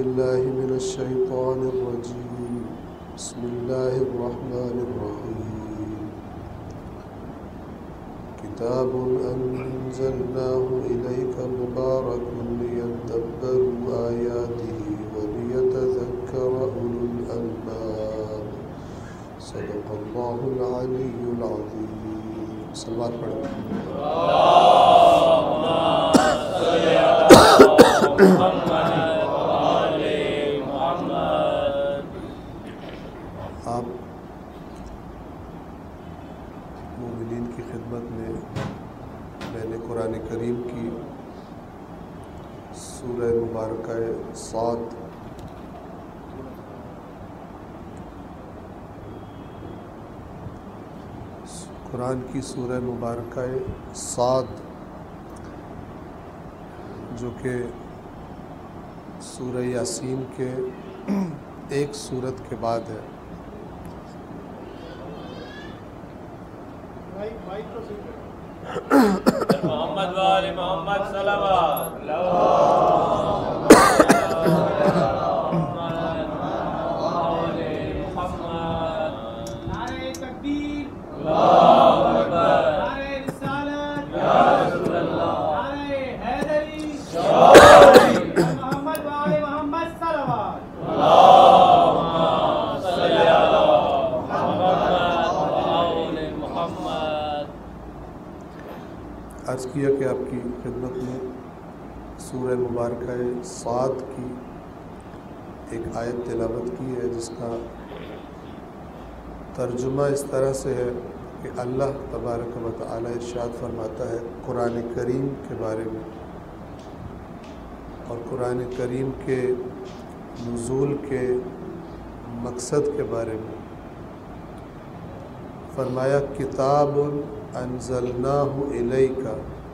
बिल्लाहि मिनश्शैतानिर्रजीम बिस्मिल्लाहिर्रहमानिर्रहीम किताबुन अंज़लनाहु इलैका मुबारकुन लियद्दब्बरू आयातिही व लियतज़क्करा उलुल अल्बाब सदक़ल्लाहुल अलीयुल अज़ीम। सलवात पढ़ो। आप मोमिनीन की खिदमत में मैंने कुरान करीम की सूरह मुबारका साद कुरान की सूरह मुबारका साद जो कि सूरह यासीन के एक सूरत के बाद है। मोहम्मद वाले मोहम्मद सल्लल्लाहु अलैहि वसल्लम। नारे तकबीर, अल्लाहु अकबर, नारे रिसालत, या रसूल अल्लाह, नारे हैदरी, मोहम्मद वाले मोहम्मद सल्लल्लाहु अर्ज़ किया कि आपकी खिदमत में सूरह मुबारका साद की एक आयत तिलावत की है जिसका तर्जुमा इस तरह से है कि अल्लाह तबारक व तआला इरशाद फरमाता है कुरान करीम के बारे में और कुरान करीम के नुज़ूल के मकसद के बारे में। फरमाया किताबुन अंज़लनाहु इलैका,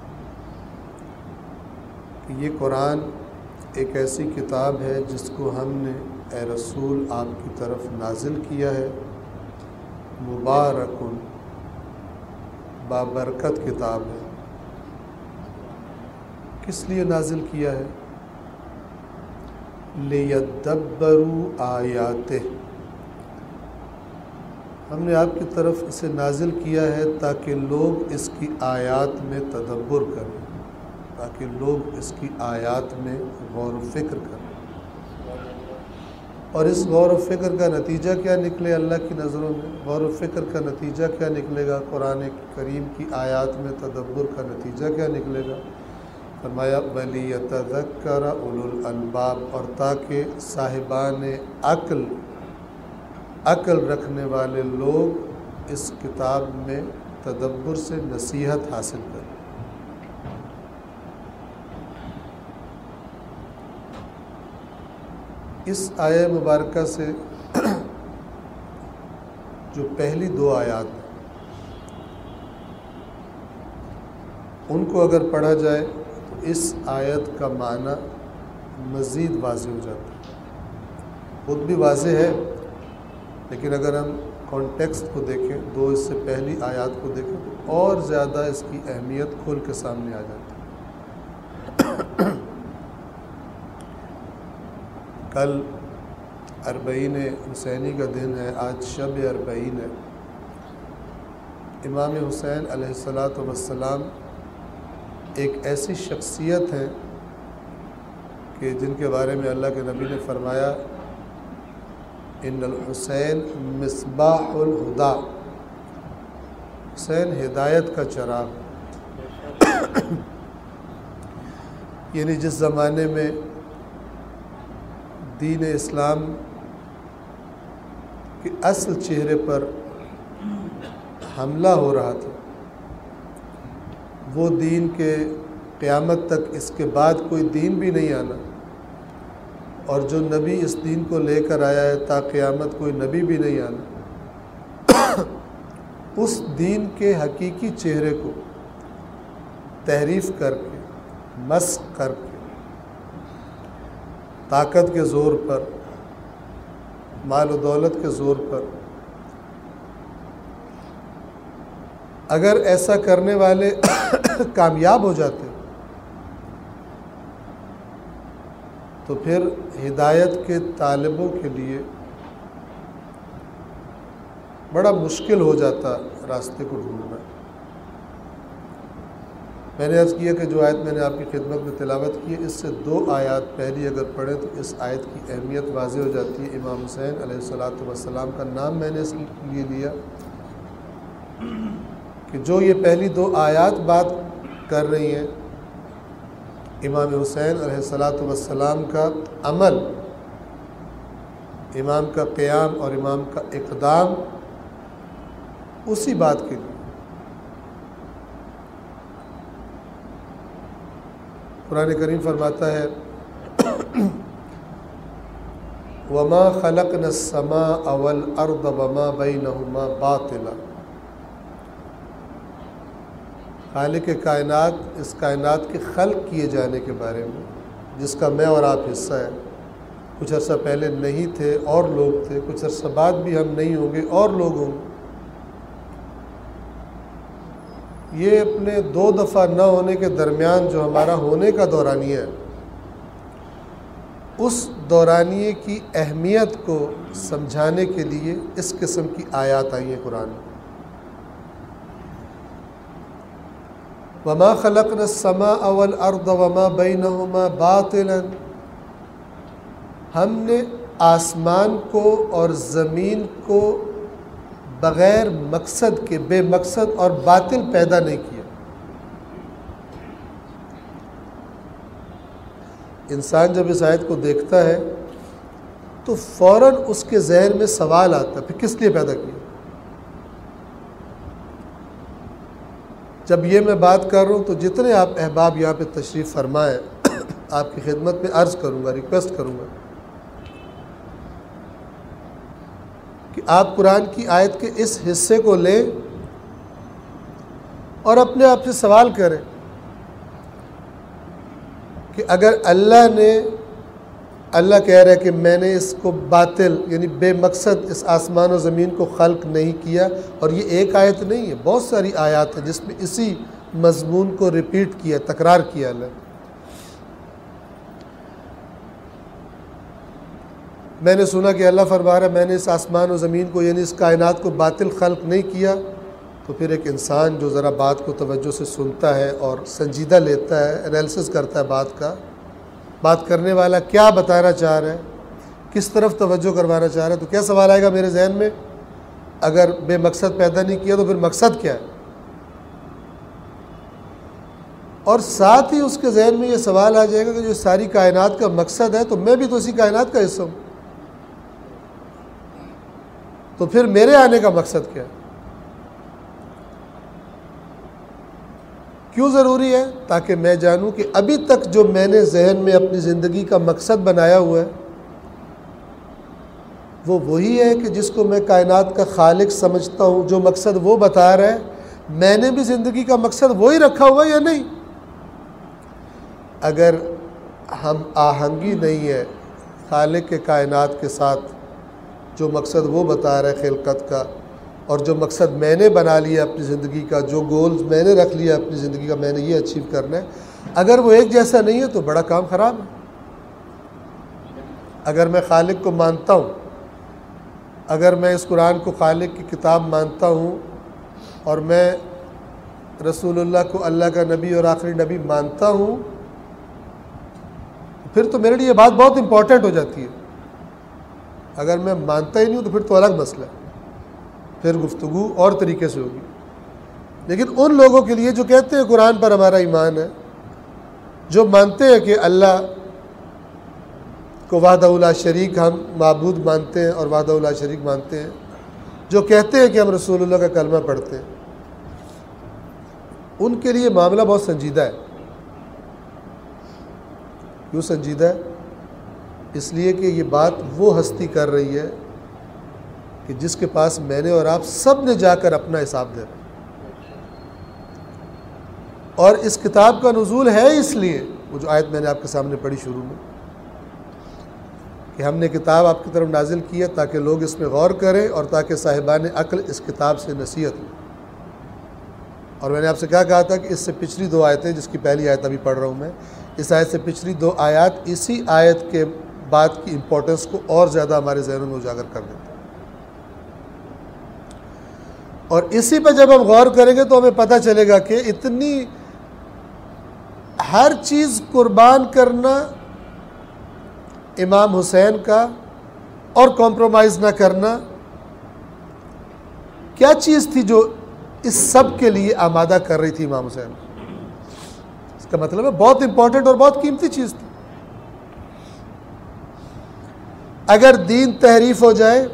कि ये कुरान एक ऐसी किताब है जिसको हमने ए रसूल आपकी तरफ नाजिल किया है। मुबारकुन, बाबरकत किताब है। किस लिए नाजिल किया है? लियद्दब्बरू आयातिह, हमने आपकी तरफ इसे नाजिल किया है ताकि लोग इसकी आयात में तदब्बुर करें, ताकि लोग इसकी आयात में गौर व फ़िक्र करें। और इस गौर व फ़िक्र का नतीजा क्या निकले अल्लाह की नज़रों में? गौर व फ़िक्र का नतीजा क्या निकलेगा? कुरान करीम की आयात में तदब्बुर का नतीजा क्या निकलेगा? फरमाया वलियतज़क्करा उलुल अलबाब, और ताकि साहिबान अक्ल रखने वाले लोग इस किताब में तदब्बुर से नसीहत हासिल करें। इस आया मुबारका से जो पहली दो आयात हैं उनको अगर पढ़ा जाए तो इस आयत का माना मज़ीद वाज़ेह हो जाता है। खुद भी वाज़ेह है, लेकिन अगर हम कॉन्टेक्स्ट को देखें, दो इससे पहली आयत को देखें तो और ज़्यादा इसकी अहमियत खुल के सामने आ जाती है। कल अरबईन हुसैनी का दिन है, आज शब अरबईन है। इमाम हुसैन अलैहिस्सलातु वस्सलाम एक ऐसी शख्सियत है कि जिनके बारे में अल्लाह के नबी ने फरमाया इन्नल हुसैन मिसबाहुल हुदा, हुसैन हिदायत का चिराग। यानी जिस ज़माने में दीन इस्लाम के असल चेहरे पर हमला हो रहा था, वो दीन के क़यामत तक इसके बाद कोई दीन भी नहीं आना, और जो नबी इस दीन को लेकर आया है ता क़यामत कोई नबी भी नहीं आना, उस दीन के हकीकी चेहरे को तहरीफ़ करके, मस्ख़ करके, ताकत के ज़ोर पर, माल व दौलत के ज़ोर पर, अगर ऐसा करने वाले कामयाब हो जाते तो फिर हिदायत के तालिबों के लिए बड़ा मुश्किल हो जाता रास्ते को ढूंढना। मैंने अर्ज़ किया कि जो आयत मैंने आपकी खिदमत में तिलावत की है, इससे 2 आयत पहली अगर पढ़ें तो इस आयत की अहमियत वाज़ेह हो जाती है। इमाम हुसैन अलैहिस्सलातु वस्सलाम का नाम मैंने इसलिए लिया कि जो ये पहली 2 आयत बात कर रही हैं, इमाम हुसैन अलैहिस्सलातु वस्सलाम का अमल, इमाम का क़याम और इमाम का इक़दाम उसी बात के लिए। कुरान करीम फरमाता है वमा खलक़ना अस्समाअ वल अर्द वमा बैनहुमा बातिला। खालिक कायनात इस कायनात के खल्क़ किए जाने के बारे में, जिसका मैं और आप हिस्सा है। कुछ अर्सा पहले नहीं थे और लोग थे, कुछ अर्सा बाद भी हम नहीं होंगे और लोग होंगे। ये अपने 2 दफ़ा न होने के दरमियान जो हमारा होने का दौरानिया है, उस दौरानिए की अहमियत को समझाने के लिए इस किस्म की आयत आई है कुरान में। वमा खलक़ना अस्समाअ वल अर्द वमा बैनहुमा बातिलन। हमने आसमान को और ज़मीन को बग़ैर मकसद के, बेमकसद और बातिल पैदा नहीं किया। इंसान जब इस आयत को देखता है तो फ़ौरन उसके ज़हन में सवाल आता है, फिर किस लिए पैदा किया। जब ये मैं बात कर रहा हूँ तो जितने आप अहबाब यहाँ पे तशरीफ़ फरमाएँ, आपकी खिदमत में अर्ज़ करूँगा, रिक्वेस्ट करूँगा कि आप कुरान की आयत के इस हिस्से को लें और अपने आप से सवाल करें कि अगर अल्लाह कह रहा है कि मैंने इसको बातिल यानी बेमकसद इस आसमान और ज़मीन को खल्क़ नहीं किया, और ये एक आयत नहीं है, बहुत सारी आयत है जिसमें इसी मज़मून को रिपीट किया, तकरार किया अल्लाह। मैंने सुना कि अल्लाह फरमा रहा है मैंने इस आसमान और ज़मीन को यानी इस कायनात को बातिल खल्क़ नहीं किया। तो फिर एक इंसान जो ज़रा बात को तवज्जो से सुनता है और संजीदा लेता है, एनालिसिस करता है बात का, बात करने वाला क्या बताना चाह रहा है, किस तरफ तवज्जो करवाना चाह रहा है, तो क्या सवाल आएगा मेरे जहन में, अगर बेमकसद पैदा नहीं किया तो फिर मकसद क्या है। और साथ ही उसके जहन में ये सवाल आ जाएगा कि जो सारी कायनात का मकसद है तो मैं भी तो इसी कायनात का हिस्सा हूँ, तो फिर मेरे आने का मकसद क्या है, क्यों ज़रूरी है, ताकि मैं जानूं कि अभी तक जो मैंने जहन में अपनी ज़िंदगी का मकसद बनाया हुआ है वो वही है कि जिसको मैं कायनात का खालिक समझता हूँ, जो मकसद वो बता रहा है, मैंने भी ज़िंदगी का मकसद वही रखा हुआ या नहीं। अगर हम आहंगी नहीं है खालिक के कायनात के साथ, जो मकसद वो बता रहा है खिलकत का, और जो मकसद मैंने बना लिया अपनी ज़िंदगी का, जो गोल्स मैंने रख लिया अपनी ज़िंदगी का, मैंने ये अचीव करना है, अगर वो एक जैसा नहीं है तो बड़ा काम ख़राब है। अगर मैं खालिक को मानता हूँ, अगर मैं इस कुरान को खालिक की किताब मानता हूँ और मैं रसूलुल्लाह को अल्लाह का नबी और आखिरी नबी मानता हूँ, फिर तो मेरे लिए ये बात बहुत इम्पॉर्टेंट हो जाती है। अगर मैं मानता ही नहीं हूँ तो फिर तो अलग मसला है, फिर गुफ्तगू और तरीके से होगी। लेकिन उन लोगों के लिए जो कहते हैं कुरान पर हमारा ईमान है, जो मानते हैं कि अल्लाह को वहदहु ला शरीक हम माबूद मानते हैं और वहदहु ला शरीक मानते हैं, जो कहते हैं कि हम रसूलुल्लाह का कलमा पढ़ते हैं, उनके लिए मामला बहुत संजीदा है। क्यों संजीदा है? इसलिए कि ये बात वो हस्ती कर रही है कि जिसके पास मैंने और आप सब ने जाकर अपना हिसाब दे रहे, और इस किताब का नुज़ूल है इसलिए, वो जो आयत मैंने आपके सामने पढ़ी शुरू में, कि हमने किताब आपकी तरफ नाजिल की है ताकि लोग इसमें गौर करें और ताकि साहिबान अक्ल इस किताब से नसीहत लें। और मैंने आपसे क्या कहा था कि इससे पिछली 2 आयतें, जिसकी पहली आयत अभी पढ़ रहा हूँ मैं, इस आयत से पिछली 2 आयत इसी आयत के बाद की इम्पोर्टेंस को और ज़्यादा हमारे जहनों में उजागर कर देते हैं। और इसी पर जब हम गौर करेंगे तो हमें पता चलेगा कि इतनी हर चीज़ कुर्बान करना इमाम हुसैन का और कॉम्प्रोमाइज़ ना करना, क्या चीज़ थी जो इस सब के लिए आमादा कर रही थी इमाम हुसैन? इसका मतलब है बहुत इंपॉर्टेंट और बहुत कीमती चीज़ थी। अगर दीन तहरीफ हो जाए,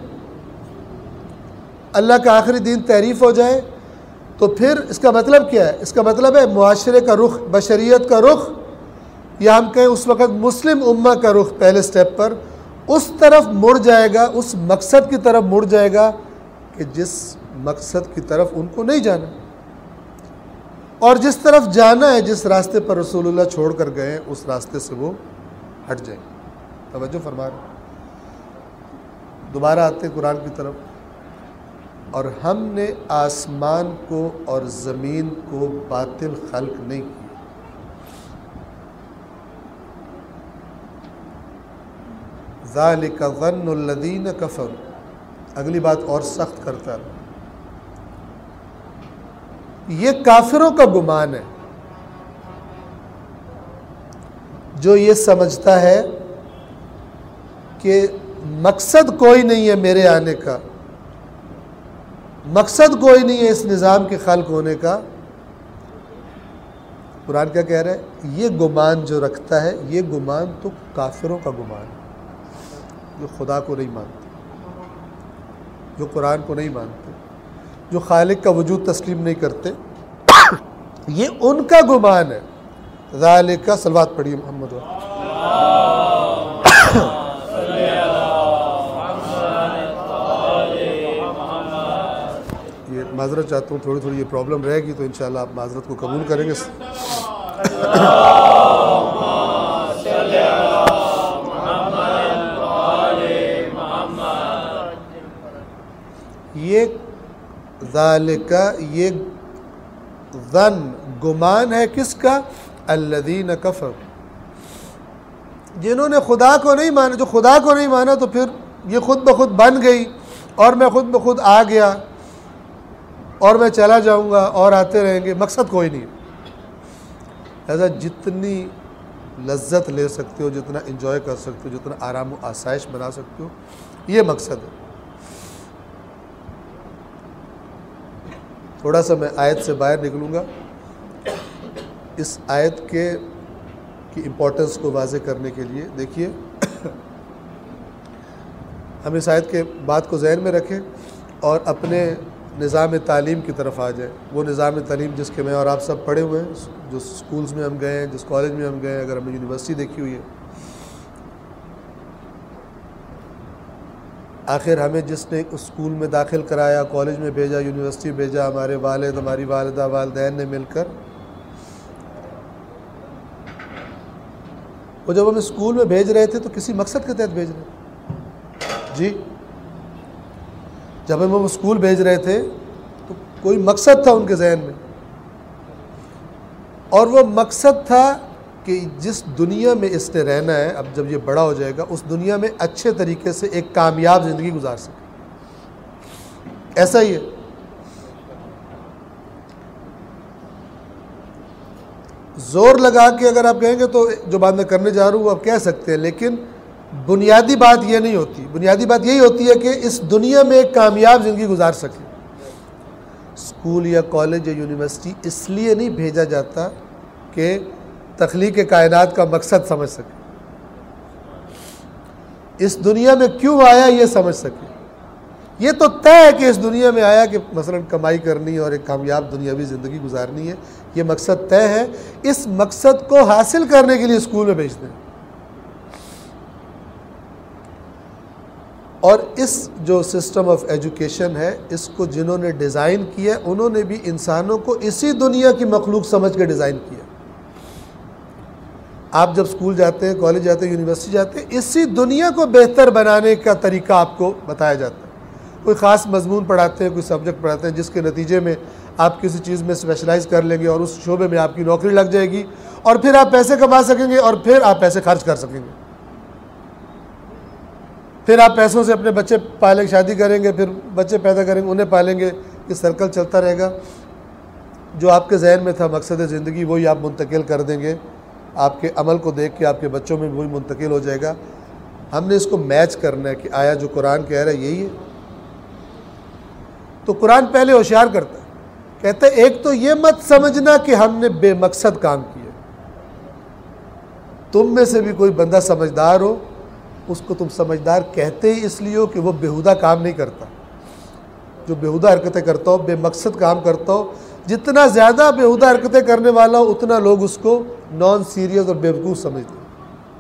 अल्लाह का आखिरी दीन तहरीफ हो जाए, तो फिर इसका मतलब क्या है? इसका मतलब है मुआशरे का रुख, बशरियत का रुख, या हम कहें उस वक़्त मुस्लिम उम्मा का रुख पहले स्टेप पर उस तरफ मुड़ जाएगा, उस मकसद की तरफ मुड़ जाएगा कि जिस मकसद की तरफ उनको नहीं जाना, और जिस तरफ जाना है, जिस रास्ते पर रसूलुल्लाह छोड़ कर गए हैं, उस रास्ते से वो हट जाए। तवज्जो फरमा रहे। दोबारा आते हैं कुरान की तरफ। और हमने आसमान को और ज़मीन को बातिल खल्क नहीं किया। ज़ालिका ज़न्नुल्लज़ीन कफ़रू, अगली बात और सख्त करता है, ये काफिरों का गुमान है जो ये समझता है कि मकसद कोई नहीं है मेरे आने का, मकसद कोई नहीं है इस निज़ाम के खल्क होने का। कुरान क्या कह रहा है? ये गुमान जो रखता है, ये गुमान तो काफिरों का गुमान है, जो खुदा को नहीं मानते, जो कुरान को नहीं मानते, जो खालिक का वजूद तस्लीम नहीं करते, ये उनका गुमान है। ज़ालिका, सलवात पढ़िए मोहम्मद। ये माजरत चाहता हूँ, थोड़ी थोड़ी ये प्रॉब्लम रहेगी तो इंशाल्लाह आप माजरत को कबूल करेंगे। ये ज़ालिका, ये ज़न, गुमान है किसका? अल्लज़ीन कफ़र, जिन्होंने खुदा को नहीं माना। जो खुदा को नहीं माना तो फिर ये खुद ब खुद बन गई और मैं खुद ब खुद आ गया और मैं चला जाऊंगा और आते रहेंगे, मकसद कोई नहीं। ऐसा जितनी लज्जत ले सकते हो, जितना इंजॉय कर सकते हो, जितना आराम व आसाइश बना सकते हो, ये मकसद है। थोड़ा सा मैं आयत से बाहर निकलूँगा इस आयत की इम्पोर्टेंस को वाज़े करने के लिए। देखिए, हम इस आयत के बात को ज़हन में रखें और अपने निज़ाम तालीम की तरफ आ जाए। वो निज़ाम तालीम जिसके मैं और आप सब पढ़े हुए हैं, जो स्कूल्स में हम गए हैं, जिस कॉलेज में हम गए हैं, अगर हमने यूनिवर्सिटी देखी हुई है, आखिर हमें जिसने उस स्कूल में दाखिल कराया, कॉलेज में भेजा, यूनिवर्सिटी भेजा, हमारे वालिद, हमारी वालिदा, वालिदैन ने मिलकर, वो जब हमें स्कूल में भेज रहे थे तो किसी मकसद के तहत भेज रहे जी। जब हम स्कूल भेज रहे थे तो कोई मकसद था उनके जहन में, और वो मकसद था कि जिस दुनिया में इसने रहना है, अब जब ये बड़ा हो जाएगा, उस दुनिया में अच्छे तरीके से एक कामयाब ज़िंदगी गुजार सके। ऐसा ही है। ज़ोर लगा के अगर आप कहेंगे तो जो बात मैं करने जा रहा हूँ वो आप कह सकते हैं, लेकिन बुनियादी बात ये नहीं होती। बुनियादी बात यही होती है कि इस दुनिया में एक कामयाब ज़िंदगी गुजार सके। स्कूल या कॉलेज या यूनिवर्सिटी इसलिए नहीं भेजा जाता कि तख्लीक़ कायनात का मकसद समझ सके, इस दुनिया में क्यों आया ये समझ सके। ये तो तय है कि इस दुनिया में आया कि मसलन कमाई करनी और एक कामयाब दुनियावी ज़िंदगी गुजारनी है, ये मकसद तय है। इस मकसद को हासिल करने के लिए स्कूल में भेजते हैं। और इस जो सिस्टम ऑफ एजुकेशन है, इसको जिन्होंने डिज़ाइन किया, उन्होंने भी इंसानों को इसी दुनिया की मखलूक समझ के डिज़ाइन किया। आप जब स्कूल जाते हैं, कॉलेज जाते हैं, यूनिवर्सिटी जाते हैं, इसी दुनिया को बेहतर बनाने का तरीका आपको बताया जाता है। कोई ख़ास मजमून पढ़ाते हैं, कोई सब्जेक्ट पढ़ाते हैं जिसके नतीजे में आप किसी चीज़ में स्पेशलाइज़ कर लेंगे और उस शोबे में आपकी नौकरी लग जाएगी, और फिर आप पैसे कमा सकेंगे और फिर आप पैसे खर्च कर सकेंगे, फिर आप पैसों से अपने बच्चे पालेंगे, शादी करेंगे, फिर बच्चे पैदा करेंगे, उन्हें पालेंगे, ये सर्कल चलता रहेगा। जो आपके जहन में था मकसद ज़िंदगी वही आप मुंतकिल कर देंगे, आपके अमल को देख के आपके बच्चों में वही मुंतकिल हो जाएगा। हमने इसको मैच करना है कि आया जो कुरान कह रहा है यही है। तो कुरान पहले होशियार करता है, कहता है एक तो ये मत समझना कि हमने बेमकसद काम किए। तुम में से भी कोई बंदा समझदार हो, उसको तुम समझदार कहते ही इसलिए हो कि वो बेहुदा काम नहीं करता। जो बेहुदा हरकतें करता हो, बेमकसद काम करता हो, जितना ज़्यादा बेहुदा हरकतें करने वाला हो उतना लोग उसको नॉन सीरियस और बेवकूफ़ समझते हैं।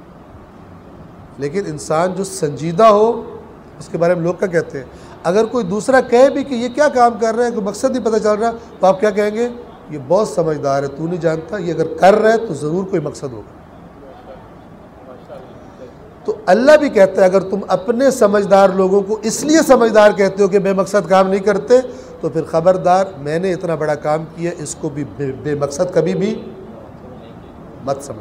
लेकिन इंसान जो संजीदा हो उसके बारे में लोग क्या कहते हैं? अगर कोई दूसरा कहे भी कि ये क्या काम कर रहा है, कोई मकसद नहीं पता चल रहा, तो आप क्या कहेंगे? ये बहुत समझदार है, तू नहीं जानता, ये अगर कर रहा है तो ज़रूर कोई मकसद होगा। तो अल्लाह भी कहता है अगर तुम अपने समझदार लोगों को इसलिए समझदार कहते हो कि बेमकसद काम नहीं करते, तो फिर ख़बरदार, मैंने इतना बड़ा काम किया, इसको भी बेमकसद कभी भी मत समझ।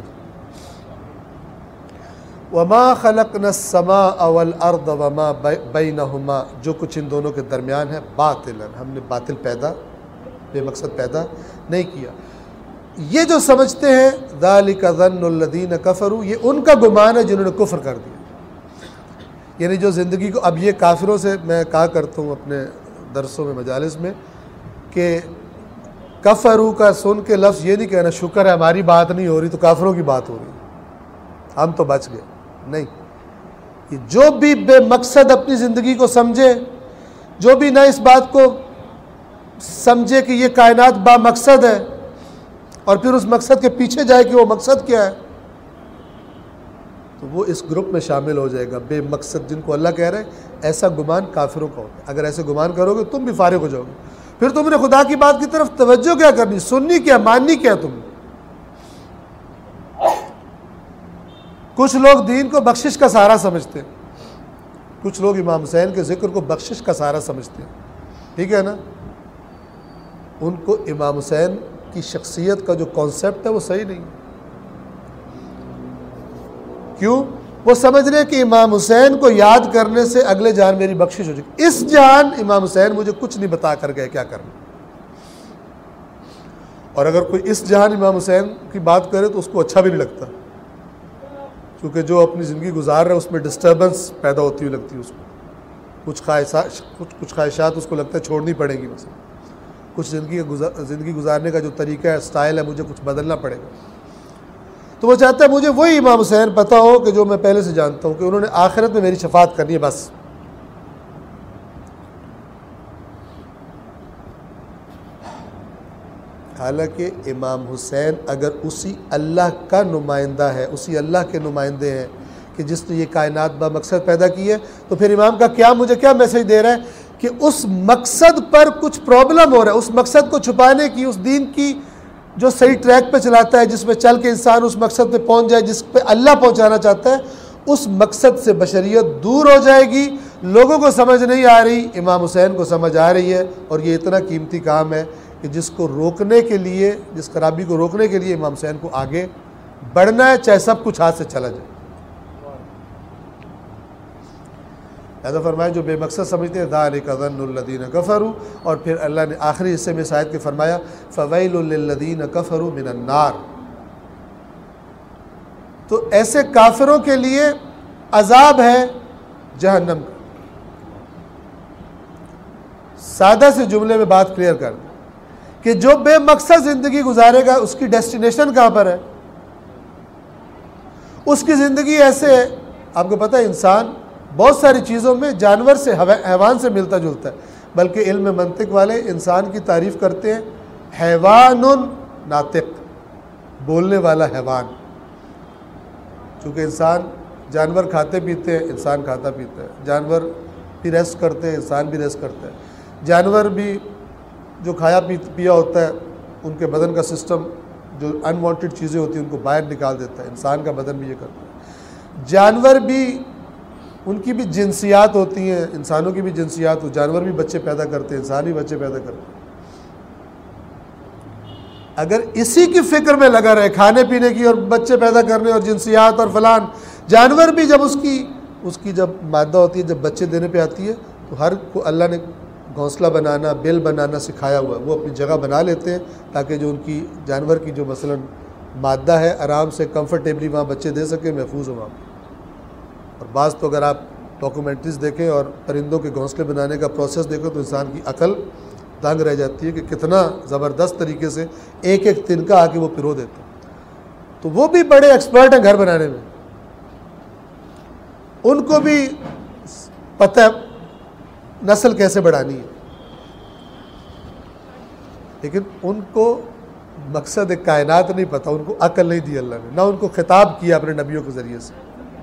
वमा खलक़ना अस्समाअ वल अर्द वमा बैनहुमा, जो कुछ इन दोनों के दरमियान है, बातिलन, हमने बातिल पैदा, बेमकसद पैदा नहीं किया। ये जो समझते हैं ज़ालिका ज़न्नुल्लज़ीन कफ़रू, ये उनका गुमान है जिन्होंने कुफ्र कर दिया। यानी जो ज़िंदगी को, अब ये काफिरों से मैं कहा करता हूँ अपने दरसों में, मजालिस में, कि कफ़रू का सुन के लफ्ज़ ये नहीं कहना शुक्र है हमारी बात नहीं हो रही तो काफिरों की बात हो रही, हम तो बच गए। नहीं, ये जो भी बेमकसद अपनी ज़िंदगी को समझे, जो भी ना इस बात को समझे कि ये कायनात बामकसद है और फिर उस मकसद के पीछे जाए कि वो मकसद क्या है, तो वो इस ग्रुप में शामिल हो जाएगा। बेमकसद जिनको अल्लाह कह रहे हैं, ऐसा गुमान काफिरों का होता है। अगर ऐसे गुमान करोगे तुम भी फारिग हो जाओगे, फिर तुमने खुदा की बात की तरफ तवज्जो क्या करनी, सुननी क्या, माननी क्या तुमने। कुछ लोग दीन को बख्शिश का सहारा समझते हैं, कुछ लोग इमाम हुसैन के ज़िक्र को बख्शिश का सहारा समझते हैं, ठीक है ना। उनको इमाम हुसैन की शख्सियत का जो कॉन्सेप्ट है वो सही नहीं। क्यों? वो समझ रहे कि इमाम हुसैन को याद करने से अगले जान मेरी बख्शिश हो जाएगी। इस जान इमाम हुसैन मुझे कुछ नहीं बता कर गए क्या करना। और अगर कोई इस जान इमाम हुसैन की बात करे तो उसको अच्छा भी नहीं लगता, क्योंकि जो अपनी ज़िंदगी गुजार रहा है उसमें डिस्टर्बेंस पैदा होती हुई लगती है उसको। कुछ ख्वाहिशात उसको लगता है छोड़नी पड़ेगी, बस कुछ ज़िंदगी गुजारने का जो तरीका है, स्टाइल है, मुझे कुछ बदलना पड़ेगा। तो वो चाहता है मुझे वही इमाम हुसैन पता हो कि जो मैं पहले से जानता हूँ कि उन्होंने आखिरत में मेरी शफात करनी है, बस। हालांकि इमाम हुसैन अगर उसी अल्लाह का नुमाइंदा है, उसी अल्लाह के नुमाइंदे हैं कि जिसने ये कायनात बामकसद पैदा की है, तो फिर इमाम का क्या, मुझे क्या मैसेज दे रहा है कि उस मकसद पर कुछ प्रॉब्लम हो रहा है। उस मकसद को छुपाने की, उस दीन की जो सही ट्रैक पे चलाता है, जिसमें चल के इंसान उस मकसद पे पहुंच जाए जिस पे अल्लाह पहुंचाना चाहता है, उस मकसद से बशरियत दूर हो जाएगी। लोगों को समझ नहीं आ रही, इमाम हुसैन को समझ आ रही है। और ये इतना कीमती काम है कि जिसको रोकने के लिए, जिस खराबी को रोकने के लिए इमाम हुसैन को आगे बढ़ना है, चाहे सब कुछ हाथ से चला जाए। ऐसा फरमाया जो बेमकसद समझते हैं, ज़ालिका ज़न्नुल्लज़ीन कफ़रू। और फिर अल्लाह ने आखिरी हिस्से में शायद के फरमाया, फ़वैलुल लिल्लज़ीन कफ़रू मिनन नार। तो ऐसे काफिरों के लिए अजाब है जहन्नम का। सादा से जुमले में बात क्लियर कर कि जो बेमकसद ज़िंदगी गुजारेगा उसकी डेस्टिनेशन कहाँ पर है। उसकी ज़िंदगी ऐसे है, आपको पता है इंसान बहुत सारी चीज़ों में जानवर से, हैवान से मिलता जुलता है। बल्कि इल्म मंतिक वाले इंसान की तारीफ़ करते हैं, हैवानुन नातिक, बोलने वाला हैवान। चूँकि इंसान, जानवर खाते पीते हैं, इंसान खाता पीता है। जानवर भी रेस्ट करते हैं, इंसान भी रेस्ट करता है। जानवर भी जो खाया पिया होता है, उनके बदन का सिस्टम जो अनवांटेड चीज़ें होती हैं उनको बाहर निकाल देता है। इंसान का बदन भी ये करता है। जानवर भी, उनकी भी जिनसियात होती हैं, इंसानों की भी जिनसियात हो। जानवर भी बच्चे पैदा करते हैं, इंसान भी बच्चे पैदा करते हैं। अगर इसी की फिक्र में लगा रहे, खाने पीने की और बच्चे पैदा करने और जिनसियात और फलान, जानवर भी जब उसकी जब मादा होती है, जब बच्चे देने पे आती है, तो हर को अल्लाह ने घोंसला बनाना, बिल बनाना सिखाया हुआ है। वो अपनी जगह बना लेते हैं ताकि जो उनकी जानवर की जो मसलन मादा है आराम से कंफर्टेबली वहाँ बच्चे दे सके, महफूज हो वहाँ। और बाज़ तो अगर आप डॉक्यूमेंट्रीज देखें और परिंदों के घोंसले बनाने का प्रोसेस देखो तो इंसान की अकल दंग रह जाती है कि कितना ज़बरदस्त तरीके से एक एक तिनका आके वो पिरो देते हैं। तो वो भी बड़े एक्सपर्ट हैं घर बनाने में, उनको भी पता है नस्ल कैसे बढ़ानी है, लेकिन उनको मकसद कायनात नहीं पता, उनको अकल नहीं दी अल्लाह ने, ना उनको खिताब किया अपने नबियों के ज़रिए से।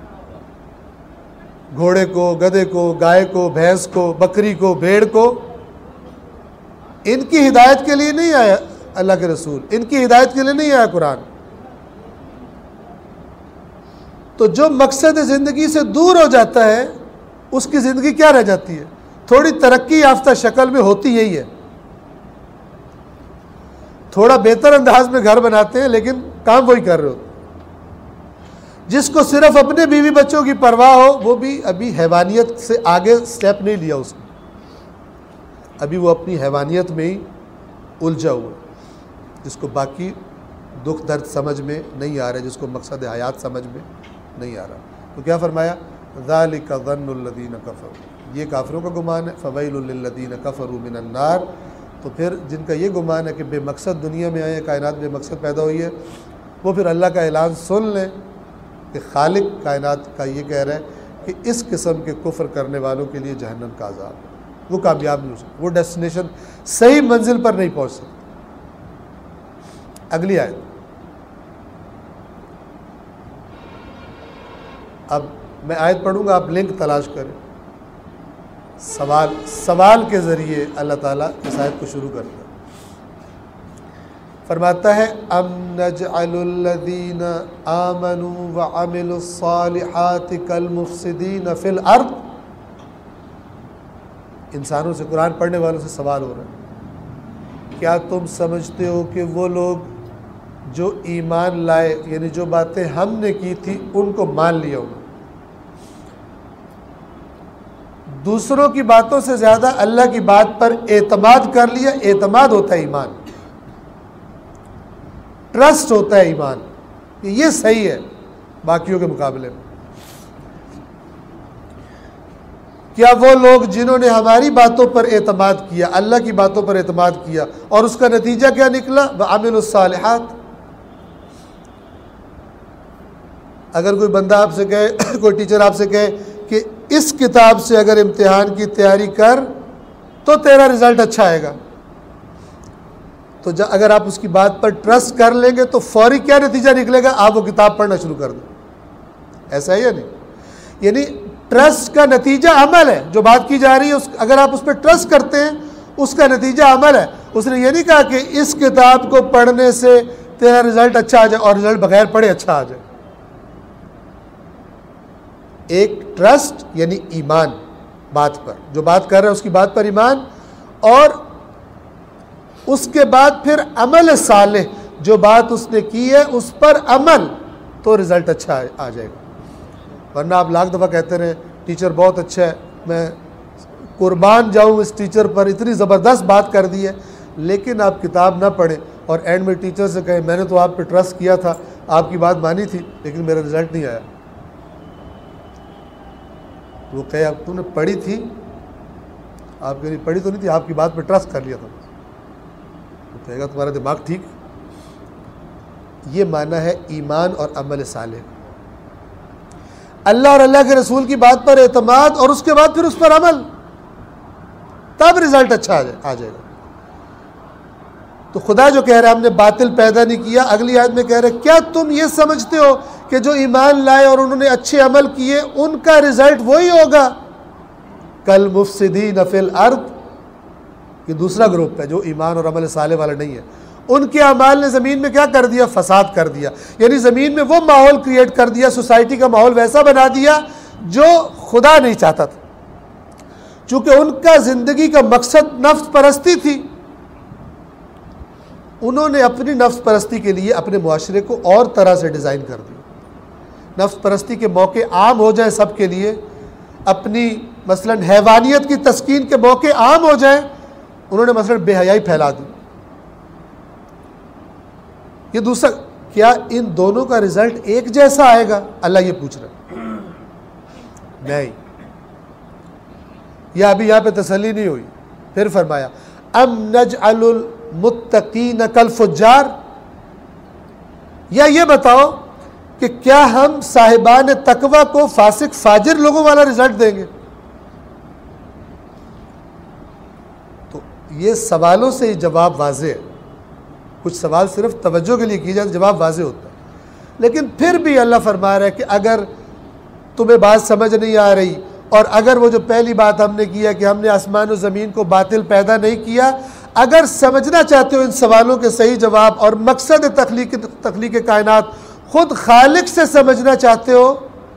घोड़े को, गधे को, गाय को, भैंस को, बकरी को, भेड़ को, इनकी हिदायत के लिए नहीं आया अल्लाह के रसूल, इनकी हिदायत के लिए नहीं आया कुरान। तो जो मकसद ज़िंदगी से दूर हो जाता है उसकी ज़िंदगी क्या रह जाती है? थोड़ी तरक्की याफ्ता शक्ल में होती यही है, थोड़ा बेहतर अंदाज में घर बनाते हैं लेकिन काम वही कर रहे होते। जिसको सिर्फ अपने बीवी बच्चों की परवाह हो वो भी अभी हैवानियत से आगे स्टेप नहीं लिया उसने, अभी वो अपनी हैवानियत में ही उलझा हुआ, जिसको बाकी दुख दर्द समझ में नहीं आ रहा, जिसको मकसद हयात समझ में नहीं आ रहा। तो क्या फरमाया? ज़ालिका ज़न्नुल्लज़ीना कफ़रू, ये काफिरों का गुमान है। फ़वैलुल लिल्लज़ीना कफ़रू मिनन नार, तो फिर जिनका ये गुमान है कि बेमकसद दुनिया में आए, कायनात बेमकसद पैदा हुई है, वो फिर अल्लाह का ऐलान सुन लें कि खालिक कायनात का ये कह रहा है कि इस किस्म के कुफ्र करने वालों के लिए जहन्नम का अज़ाब है, वो कामयाब नहीं हो सकते, वो डेस्टिनेशन सही मंजिल पर नहीं पहुंच सकते। अगली आयत, अब मैं आयत पढ़ूंगा, आप लिंक तलाश करें। सवाल के ज़रिए अल्लाह ताला इस आयत को शुरू करता है। फरमाता है अम नजअलुल्लज़ीना आमनू व अमिलुस्सालिहाति कल मुफ़सिदीन फ़िल अर्द। इंसानों से, कुरान पढ़ने वालों से सवाल हो रहा है, क्या तुम समझते हो कि वो लोग जो ईमान लाए, यानी जो बातें हमने की थी उनको मान लिया, उन्होंने दूसरों की बातों से ज़्यादा अल्लाह की बात पर एतमाद कर लिया। एतमाद होता है ईमान, ट्रस्ट होता है ईमान, ये सही है बाकियों के मुकाबले में। क्या वो लोग जिन्होंने हमारी बातों पर एतमाद किया, अल्लाह की बातों पर एतमाद किया, और उसका नतीजा क्या निकला? व अमिलुस्सालिहात। अगर कोई बंदा आपसे कहे, कोई टीचर आपसे कहे कि इस किताब से अगर इम्तिहान की तैयारी कर तो तेरा रिजल्ट अच्छा आएगा, तो अगर आप उसकी बात पर ट्रस्ट कर लेंगे तो फौरी क्या नतीजा निकलेगा? आप वो किताब पढ़ना शुरू कर दें। ऐसा है या नहीं? यानी ट्रस्ट का नतीजा अमल है, जो बात की जा रही है अगर आप उस पर ट्रस्ट करते हैं उसका नतीजा अमल है। उसने ये नहीं कहा कि इस किताब को पढ़ने से तेरा रिजल्ट अच्छा आ जाए और रिजल्ट बगैर पढ़े अच्छा आ जाए। एक ट्रस्ट यानी ईमान बात पर, जो बात कर रहा है उसकी बात पर ईमान, और उसके बाद फिर अमल सालेह, जो बात उसने की है उस पर अमल, तो रिजल्ट अच्छा आ जाएगा। वरना आप लाख दफ़ा कहते रहे टीचर बहुत अच्छा है, मैं कुर्बान जाऊँ इस टीचर पर, इतनी ज़बरदस्त बात कर दी है, लेकिन आप किताब ना पढ़ें और एंड में टीचर से कहें मैंने तो आप पे ट्रस्ट किया था, आपकी बात मानी थी, लेकिन मेरा रिजल्ट नहीं आया। वो कहे अब तूने पढ़ी थी, आप कहीं पढ़ी तो नहीं थी, आपकी बात पे ट्रस्ट कर लिया था। तो कहेगा तुम्हारा दिमाग ठीक। ये माना है ईमान और अमल सालेह, अल्लाह और अल्लाह के रसूल की बात पर एतमाद और उसके बाद फिर उस पर अमल, तब रिजल्ट अच्छा आ जाएगा। तो खुदा जो कह रहा है हमने बातिल पैदा नहीं किया, अगली आयत में कह रहे क्या तुम ये समझते हो कि जो ईमान लाए और उन्होंने अच्छे अमल किए उनका रिजल्ट वही होगा कल मुफसिदीन फिल अर्द। ये दूसरा ग्रुप है जो ईमान और अमल साले वाला नहीं है। उनके अमाल ने ज़मीन में क्या कर दिया? फसाद कर दिया, यानी ज़मीन में वो माहौल क्रिएट कर दिया, सोसाइटी का माहौल वैसा बना दिया जो खुदा नहीं चाहता था। चूँकि उनका ज़िंदगी का मकसद नफ्स परस्ती थी, उन्होंने अपनी नफ्स परस्ती के लिए अपने मुआशरे को और तरह से डिज़ाइन कर दिया। नफ्स परस्ती के मौके आम हो जाए सबके लिए, अपनी मसलन हैवानियत की तस्कीन के मौके आम हो जाए, उन्होंने मसलन बेहयाई फैला दी। ये दूसरा, क्या इन दोनों का रिजल्ट एक जैसा आएगा? अल्लाह ये पूछ रहा है। नहीं, या अभी यहाँ पे तसल्ली नहीं हुई। फिर फरमाया अम नजअलुल मुत्तकीन कल फुज्जार, या ये बताओ कि क्या हम साहिबान तकवा को फासिक फाजिर लोगों वाला रिजल्ट देंगे? तो ये सवालों से ही जवाब वाज़ेह है। कुछ सवाल सिर्फ तवज्जो के लिए किए जाते, जवाब वाज़ेह होता है। लेकिन फिर भी अल्लाह फरमा रहा है कि अगर तुम्हें बात समझ नहीं आ रही, और अगर वो जो पहली बात हमने किया कि हमने आसमान और ज़मीन को बातिल पैदा नहीं किया, अगर समझना चाहते हो इन सवालों के सही जवाब और मकसद तख्लीक कायनात खुद खालिक से समझना चाहते हो,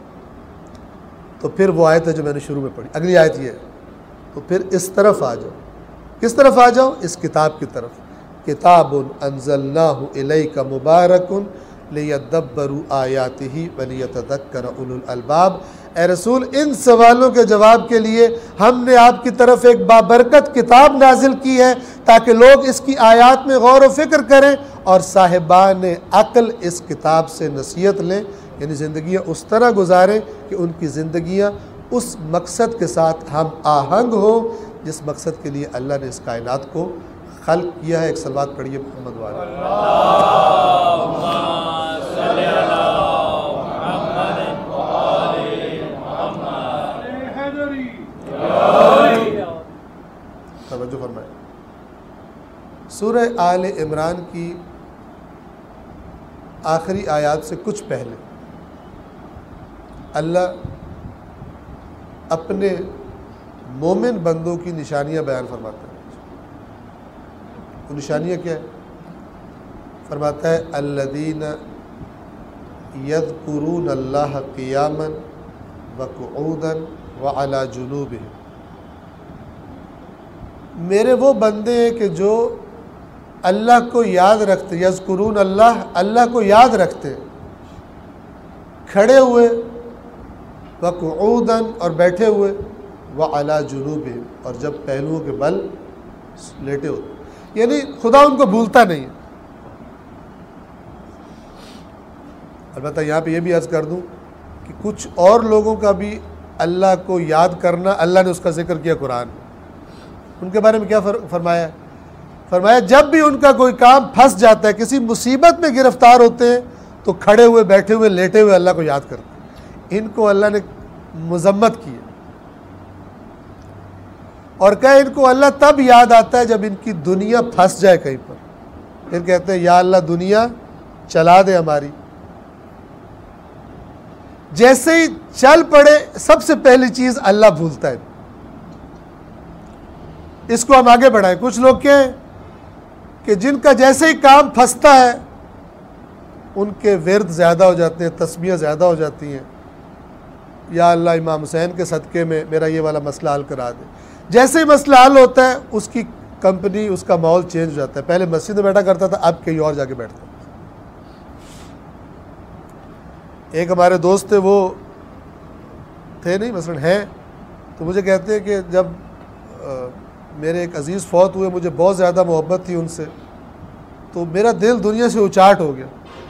तो फिर वो आयत है जो मैंने शुरू में पढ़ी, अगली आयत ये है। तो फिर इस तरफ आ जाओ। किस तरफ आ जाओ? इस किताब की तरफ। किताबुन अंज़लनाहु इलैका मुबारकुन लियद्दब्बरू आयातिही वलियतज़क्कर उलुल अलबाब। ए रसूल, इन सवालों के जवाब के लिए हमने आपकी तरफ एक बाबरकत किताब नाजिल की है ताकि लोग इसकी आयात में गौर व फिक्र करें और साहिबान अक्ल इस किताब से नसीहत लें, यानी ज़िंदगियाँ उस तरह गुजारें कि उनकी ज़िंदगियाँ उस मकसद के साथ हम आहंग हो जिस मकसद के लिए अल्लाह ने इस कायनात को खल्क किया है। एक सलवात पढ़िए मोहम्मद वाले। तवज्जो फरमाए। सूरह आले इमरान की आखिरी आयत से कुछ पहले अल्लाह अपने मोमिन बंदों की निशानियां बयान फरमाता है। वो निशानियां क्या है? फरमाता है अल्लज़ीना यज़कुरून अल्लाह क़ियामन व क़ुऊदन व अला जुनूबिहिम। मेरे वो बंदे हैं कि जो अल्लाह को याद रखते, यज़कुरून अल्लाह, अल्लाह को याद रखते, खड़े हुए, व क़ुऊदन और बैठे हुए, व अला जुनूबिहिम और जब पहलुओं के बल लेटे होते, यानी खुदा उनको भूलता नहीं है। अलबत्ता यहाँ पे ये भी अर्ज़ कर दूँ कि कुछ और लोगों का भी अल्लाह को याद करना, अल्लाह ने उसका जिक्र किया कुरान में। उनके बारे में क्या फरमाया? फरमाया जब भी उनका कोई काम फंस जाता है, किसी मुसीबत में गिरफ्तार होते हैं, तो खड़े हुए, बैठे हुए, लेटे हुए अल्लाह को याद करते हैं। इनको अल्लाह ने मज़म्मत की है और कहे इनको अल्लाह तब याद आता है जब इनकी दुनिया फंस जाए कहीं पर। फिर कहते हैं या अल्लाह दुनिया चला दे हमारी। जैसे ही चल पड़े, सबसे पहली चीज़ अल्लाह भूलता है। इसको हम आगे बढ़ाएं। कुछ लोग क्या है कि जिनका जैसे ही काम फंसता है उनके विर्द ज़्यादा हो जाते हैं, तस्बीह ज़्यादा हो जाती हैं। या अल्लाह इमाम हुसैन के सदक़े में मेरा ये वाला मसला हल करा दे। जैसे ही मसला हल होता है उसकी कंपनी, उसका माहौल चेंज हो जाता है। पहले मस्जिद में बैठा करता था, अब कहीं और जाके बैठता है। एक हमारे दोस्त थे, वो थे नहीं, मसलन हैं, तो मुझे कहते हैं कि जब मेरे एक अजीज़ फौत हुए, मुझे बहुत ज़्यादा मोहब्बत थी उनसे, तो मेरा दिल दुनिया से उचाट हो गया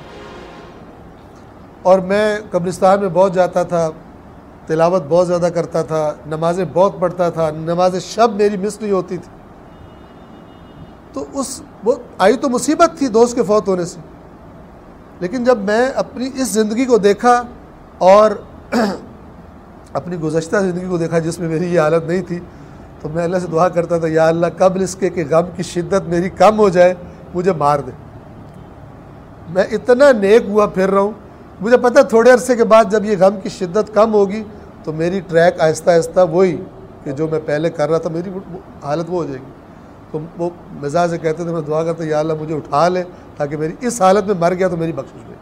और मैं कब्रिस्तान में बहुत जाता था, तिलावत बहुत ज़्यादा करता था, नमाज़ें बहुत पढ़ता था, नमाज़ शब मेरी मिस नहीं होती थी। तो वो आई तो मुसीबत थी दोस्त के फौत होने से, लेकिन जब मैं अपनी इस ज़िंदगी को देखा और अपनी गुज़श्ता ज़िंदगी को देखा जिसमें मेरी ये हालत नहीं थी, तो मैं अल्लाह से दुआ करता था या अल्लाह कब्ल इसके कि गम की शिद्दत मेरी कम हो जाए, मुझे मार दे। मैं इतना नेक हुआ फिर रहा हूँ, मुझे पता थोड़े अरसे के बाद जब ये गम की शिद्दत कम होगी तो मेरी ट्रैक आहिस्ता आहिस्ता वही कि जो मैं पहले कर रहा था, मेरी हालत वो हो जाएगी। तो वो मिजाज से कहते थे, मैं दुआ करता या अल्लाह मुझे उठा ले ताकि मेरी इस हालत में मर गया तो मेरी बख्शिश हो।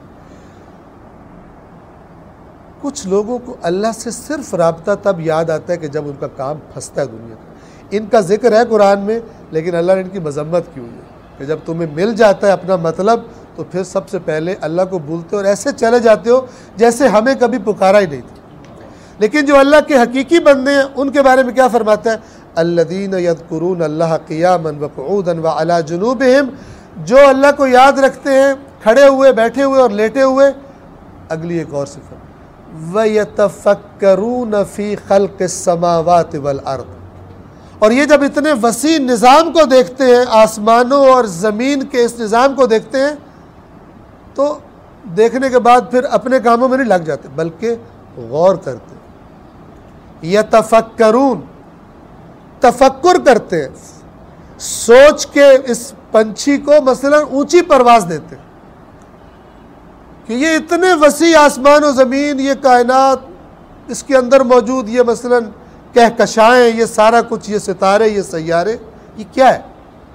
कुछ लोगों को अल्लाह से सिर्फ राब्ता तब याद आता है कि जब उनका काम फंसता है दुनिया का। इनका जिक्र है कुरान में, लेकिन अल्लाह ने इनकी मजम्मत की हुई है। कि जब तुम्हें मिल जाता है अपना मतलब तो फिर सबसे पहले अल्लाह को भूलते हो और ऐसे चले जाते हो जैसे हमें कभी पुकारा ही नहीं था। लेकिन जो अल्लाह के हकीकी बंदे हैं उनके बारे में क्या फरमाता है, अल्लज़ीन यज़कुरून अल्लाह क़ियामन व क़ुऊदन व अला जुनूबिहिम, जो अल्लाह को याद रखते हैं खड़े हुए, बैठे हुए और लेटे हुए। अगली एक और सिफत, व यतफ़क्करून फ़ी ख़ल्क़िस समावाति वल अर्द, और ये जब इतने वसी निज़ाम को देखते हैं, आसमानों और ज़मीन के इस निज़ाम को देखते हैं, तो देखने के बाद फिर अपने कामों में नहीं लग जाते बल्कि गौर करते हैं। यतफ़क्करून, तफक्कुर करते हैं, सोच के इस पंछी को मसलन ऊंची परवाज देते हैं कि ये इतने वसी आसमान और ज़मीन, ये कायनात, इसके अंदर मौजूद ये मसलन कहकशाएं, ये सारा कुछ, ये सितारे, ये सैयारे, ये क्या है।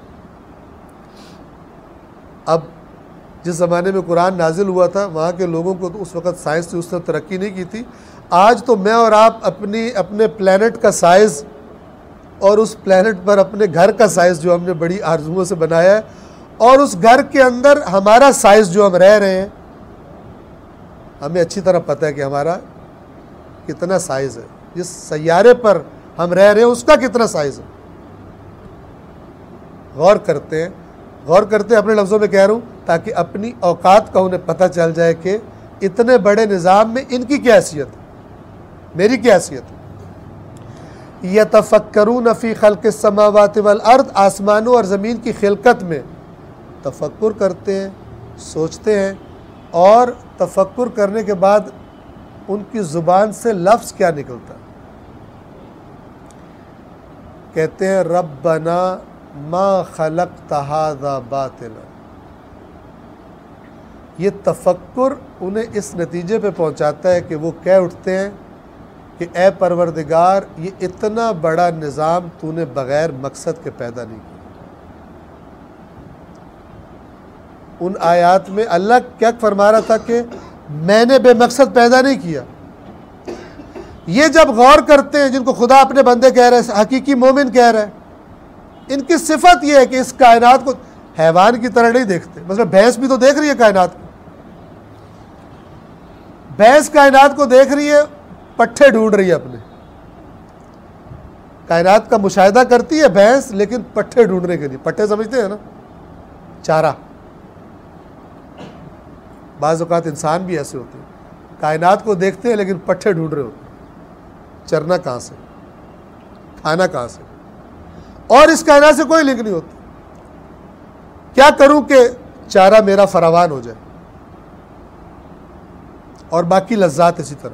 अब जिस ज़माने में कुरान नाजिल हुआ था वहाँ के लोगों को तो उस वक़्त साइंस ने उस तरह तरक्की नहीं की थी। आज तो मैं और आप अपने प्लेनेट का साइज़ और उस प्लेनेट पर अपने घर का साइज़ जो हमने बड़ी आरजुओं से बनाया है, और उस घर के अंदर हमारा साइज़ जो हम रह रहे हैं, हमें अच्छी तरह पता है कि हमारा कितना साइज़ है। जिस सैयारे पर हम रह रहे हैं उसका कितना साइज़ है। गौर करते हैं अपने लफ्ज़ों में कह रहा हूँ ताकि अपनी औकात का उन्हें पता चल जाए कि इतने बड़े निज़ाम में इनकी क्या हैसियत है, मेरी क्या हैसियत है। यतफ़क्करून फ़ी ख़ल्क़िस समावाति वल अर्द, आसमानों और ज़मीन की खिलकत में तफ़क्कुर करते हैं, सोचते हैं, और तफ़क्कुर करने के बाद उनकी ज़ुबान से लफ्ज़ क्या निकलता है। कहते हैं रब्बना मा खलक़्त हाज़ा बातिला। ये तफ़क्कुर उन्हें इस नतीजे पे पहुंचाता है कि वो कह उठते हैं कि ए परवरदिगार, ये इतना बड़ा निज़ाम तूने बग़ैर मकसद के पैदा नहीं किया। उन आयात में अल्लाह क्या फरमा रहा था कि मैंने बेमकसद पैदा नहीं किया। ये जब गौर करते हैं, जिनको खुदा अपने बंदे कह रहे हैं, हकीकी मोमिन कह रहे हैं, इनकी सिफत यह है कि इस कायनात को हैवान की तरह नहीं देखते। मतलब भैंस भी तो देख रही है कायनात को, भैंस कायनात को देख रही है, पट्ठे ढूंढ रही है अपने। कायनात का मुशाहिदा करती है भैंस, लेकिन पट्ठे ढूंढने के लिए, पट्ठे समझते हैं ना, चारा। बाज़ औक़ात इंसान भी ऐसे होते हैं, कायनात को देखते हैं लेकिन पट्ठे ढूंढ रहे होते हैं, चरना कहाँ से, खाना कहाँ से, और इस कायनात से कोई लिंक नहीं होती। क्या करूं कि चारा मेरा फरावान हो जाए, और बाकी लज्जात इसी तरह।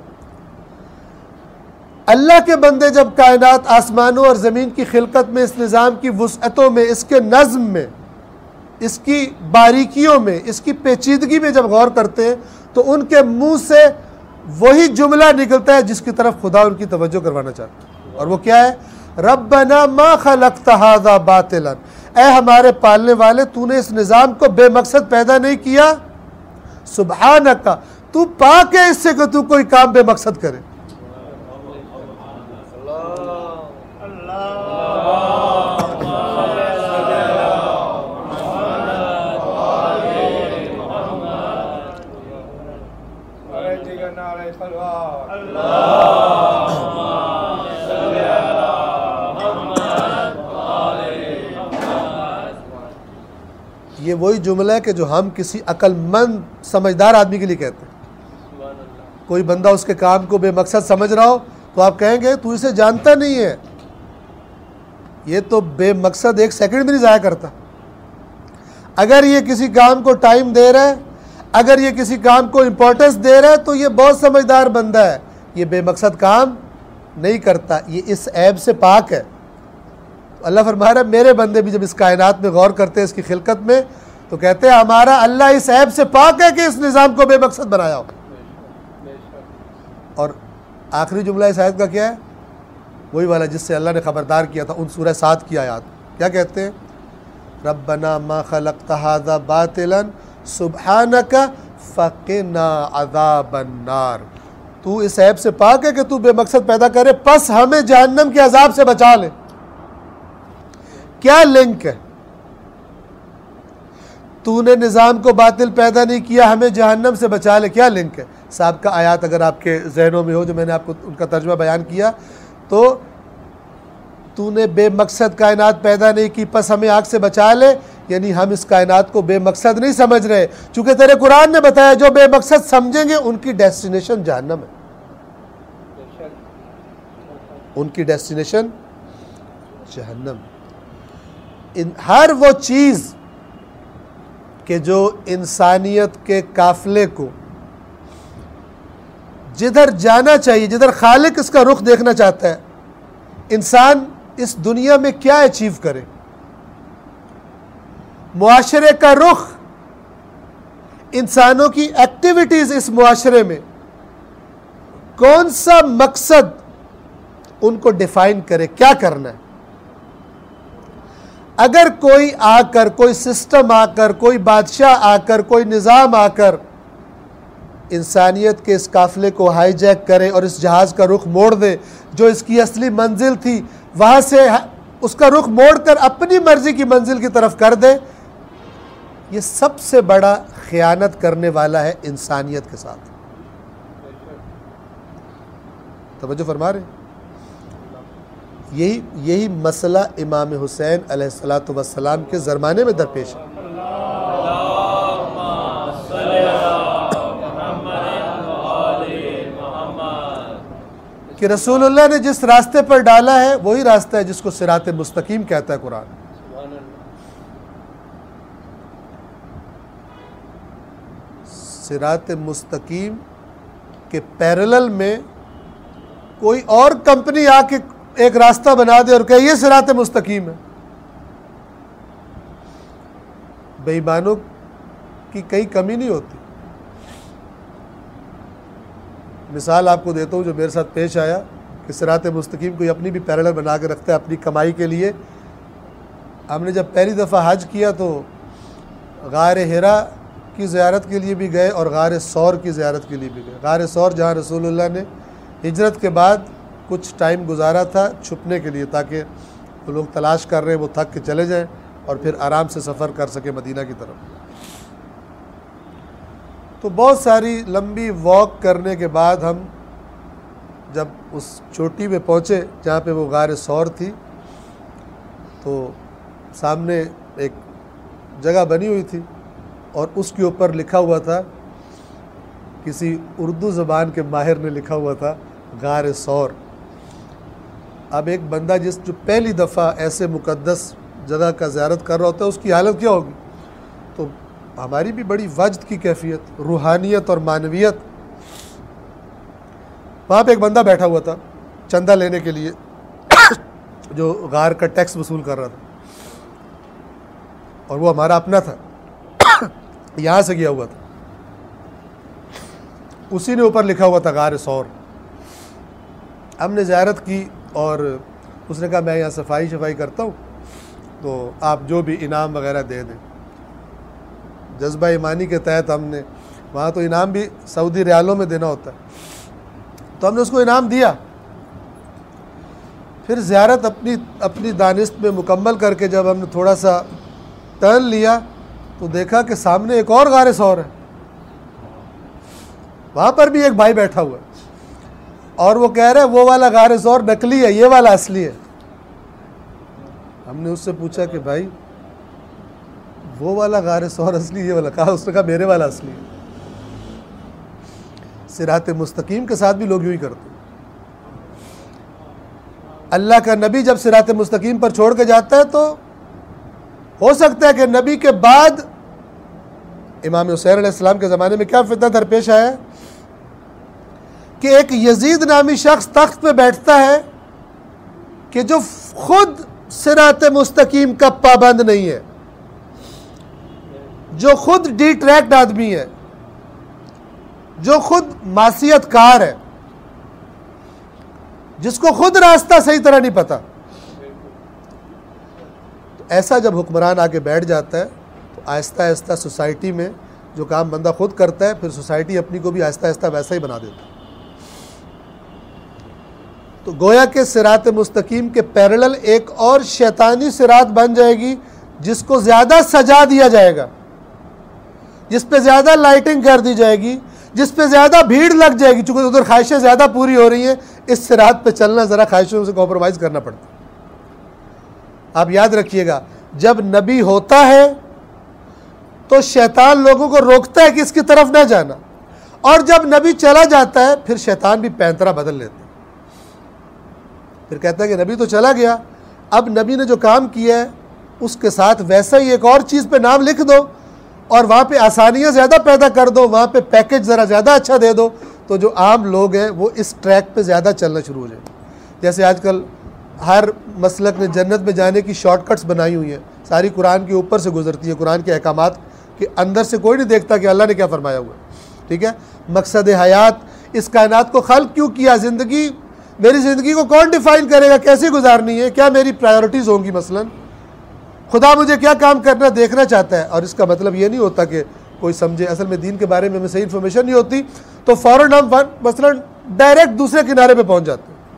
अल्लाह के बंदे जब कायनात, आसमानों और ज़मीन की खिलकत में, इस निज़ाम की वुसअतों में, इसके नज़्म में, इसकी बारीकियों में, इसकी पेचीदगी में जब गौर करते हैं, तो उनके मुंह से वही जुमला निकलता है जिसकी तरफ खुदा उनकी तवज्जो करवाना चाहता है, और वो क्या है, रब्बना मा खलक़्त हाज़ा बातिलन। ऐ हमारे पालने वाले, तूने इस निज़ाम को बेमकसद पैदा नहीं किया। सुब्हानका, तू पाक है इससे कि तू कोई काम बेमकसद करे। ये वही जुमला है कि जो हम किसी अक्लमंद समझदार आदमी के लिए कहते हैं। कोई बंदा उसके काम को बेमकसद समझ रहा हो तो आप कहेंगे तू इसे जानता नहीं है, ये तो बेमकसद एक सेकंड भी नहीं ज़ाया करता। अगर ये किसी काम को टाइम दे रहा है, अगर ये किसी काम को इम्पोर्टेंस दे रहा है, तो ये बहुत समझदार बंदा है। ये बेमकसद काम नहीं करता, ये इस ऐब से पाक है। अल्लाह फरमा रहा है मेरे बंदे भी जब इस कायनात में गौर करते हैं, इसकी खिलकत में, तो कहते हैं हमारा अल्लाह इस ऐब से पाक है कि इस निज़ाम को बेमकसद बनाया हो। और आखिरी जुमला इस आयत का क्या है, वही वाला जिससे अल्लाह ने ख़बरदार किया था उन सूरह 7 की आयत। क्या कहते हैं, रब्बना मा खलक़्त हाज़ा बातिलन सुब्हानका फ़क़िना अज़ाबन नार। तू इस ऐब से पाक है कि तू बेमकसद पैदा करे, पस हमें जहन्नम के अजाब से बचा ले। क्या लिंक है, तूने निज़ाम को बातिल पैदा नहीं किया, हमें जहन्नम से बचा ले। क्या लिंक है साहब का आयत अगर आपके जहनों में हो, जो मैंने आपको उनका तर्जुमा बयान किया, तो तूने बेमकसद कायनात पैदा नहीं की, बस हमें आग से बचा ले, यानी हम इस कायनात को बेमकसद नहीं समझ रहे, चूंकि तेरे कुरान ने बताया जो बेमकसद समझेंगे उनकी डेस्टिनेशन जहन्नम है, उनकी डेस्टिनेशन जहन्नम। इन हर वो चीज़ कि जो इंसानियत के काफिले को जिधर जाना चाहिए, जिधर खालिक इसका रुख देखना चाहता है, इंसान इस दुनिया में क्या अचीव करे, मुआशरे का रुख, इंसानों की एक्टिविटीज इस मुआशरे में कौन सा मकसद उनको डिफाइन करे, क्या करना है। अगर कोई आकर, कोई सिस्टम आकर, कोई बादशाह आकर, कोई निज़ाम आकर इंसानियत के इस काफिले को हाईजैक करे और इस जहाज़ का रुख मोड़ दे, जो इसकी असली मंजिल थी वहाँ से उसका रुख मोड़कर अपनी मर्जी की मंजिल की तरफ कर दे, ये सबसे बड़ा खयानत करने वाला है इंसानियत के साथ। तवज्जो फरमा रहे? यही मसला इमाम हुसैन अलैहिस्सलातु वस्सलाम के ज़माने में दरपेश है। कि रसूलुल्लाह ने जिस रास्ते पर डाला है वही रास्ता है जिसको सिरात मुस्तकीम कहता है कुरान। सिरात मुस्तकीम के पैरेलल में कोई और कंपनी आके एक रास्ता बना दे और कहे ये सिरात मुस्तकीम है, बेईमानों की कहीं कमी नहीं होती। मिसाल आपको देता हूँ जो मेरे साथ पेश आया कि सिरात मुस्तकीम कोई अपनी भी पैरेलल बना के रखता है अपनी कमाई के लिए। हमने जब पहली दफ़ा हज किया तो गार हिरा की ज़ियारत के लिए भी गए और गार सौर की ज़ियारत के लिए भी गए। गार सौर जहाँ रसूलुल्लाह ने हिजरत के बाद कुछ टाइम गुजारा था छुपने के लिए, ताकि वो लोग तलाश कर रहे हैं वो थक के चले जाएं और फिर आराम से सफ़र कर सके मदीना की तरफ। तो बहुत सारी लंबी वॉक करने के बाद हम जब उस चोटी पे पहुँचे जहाँ पे वो गार सौर थी, तो सामने एक जगह बनी हुई थी और उसके ऊपर लिखा हुआ था, किसी उर्दू ज़बान के माहिर ने लिखा हुआ था गार सौर। अब एक बंदा जो पहली दफ़ा ऐसे मुक़द्दस जगह का ज़ियारत कर रहा होता है उसकी हालत क्या होगी। तो हमारी भी बड़ी वजद की कैफियत, रूहानियत और मानवियत। वहाँ पे एक बंदा बैठा हुआ था चंदा लेने के लिए जो गार का टैक्स वसूल कर रहा था, और वो हमारा अपना था, यहाँ से गया हुआ था, उसी ने ऊपर लिखा हुआ था गार सौर। हमने ज़ियारत की और उसने कहा मैं यहाँ सफाई करता हूँ, तो आप जो भी इनाम वगैरह दे दें। जज्बा ईमानी के तहत हमने, वहाँ तो इनाम भी सऊदी रियालों में देना होता है, तो हमने उसको इनाम दिया। फिर ज़ियारत अपनी दानिश में मुकम्मल करके जब हमने थोड़ा सा टर्न लिया तो देखा कि सामने एक और गार सौर है, वहाँ पर भी एक भाई बैठा हुआ है और वो कह रहा है वो वाला गार सौर नकली है, ये वाला असली है। हमने उससे पूछा कि भाई वो वाला गार सौर असली, ये वाला कहा? उसने कहा मेरे वाला असली है। सिरात मुस्तकीम के साथ भी लोग यूँ ही करते। अल्लाह का नबी जब सिरात मुस्तकीम पर छोड़ के जाता है तो हो सकता है कि नबी के बाद इमाम हुसैन अलैहिस्सलाम के ज़माने में क्या फितना दरपेश आया कि एक यजीद नामी शख्स तख्त पे बैठता है कि जो खुद सिरात मुस्तकीम का पाबंद नहीं है, जो खुद डिट्रैक्ट आदमी है, जो खुद मासियतकार है, जिसको खुद रास्ता सही तरह नहीं पता। तो ऐसा जब हुक्मरान आके बैठ जाता है तो आहिस्ता आहिस्ता सोसाइटी में जो काम बंदा खुद करता है, फिर सोसाइटी अपनी को भी आहिस्ता आहिस्ता वैसा ही बना देता है। तो गोया के सिरात मुस्तकीम के पैरेलल एक और शैतानी सिरात बन जाएगी जिसको ज़्यादा सजा दिया जाएगा, जिस पे ज़्यादा लाइटिंग कर दी जाएगी, जिस पे ज़्यादा भीड़ लग जाएगी, चूँकि उधर ख्वाहिशें ज़्यादा पूरी हो रही हैं, इस सिरात पे चलना ज़रा ख्वाहिशों से कॉम्प्रोमाइज़ करना पड़ता है। आप याद रखिएगा, जब नबी होता है तो शैतान लोगों को रोकता है कि इसकी तरफ ना जाना, और जब नबी चला जाता है फिर शैतान भी पैंतरा बदल लेता है। फिर कहता है कि नबी तो चला गया, अब नबी ने जो काम किया है उसके साथ वैसा ही एक और चीज़ पे नाम लिख दो और वहाँ पे आसानियाँ ज़्यादा पैदा कर दो, वहाँ पे पैकेज ज़रा ज़्यादा अच्छा दे दो, तो जो आम लोग हैं वो इस ट्रैक पे ज़्यादा चलना शुरू हो जाए। जैसे आजकल हर मसलक ने जन्नत में जाने की शॉर्टकट्स बनाई हुई हैं, सारी कुरान के ऊपर से गुजरती है, कुरान के अहकामात के अंदर से कोई नहीं देखता कि अल्लाह ने क्या फरमाया हुआ है। ठीक है, मकसद हयात, इस कायनात को खल्क क्यों किया, ज़िंदगी, मेरी ज़िंदगी को कौन डिफ़ाइन करेगा, कैसे गुजारनी है, क्या मेरी प्रायोरिटीज़ होंगी, मसलन खुदा मुझे क्या काम करना देखना चाहता है। और इसका मतलब ये नहीं होता कि कोई समझे असल में दीन के बारे में हमें सही इन्फॉर्मेशन नहीं होती तो फ़ौरन हम मसलन डायरेक्ट दूसरे किनारे पे पहुंच जाते हैं,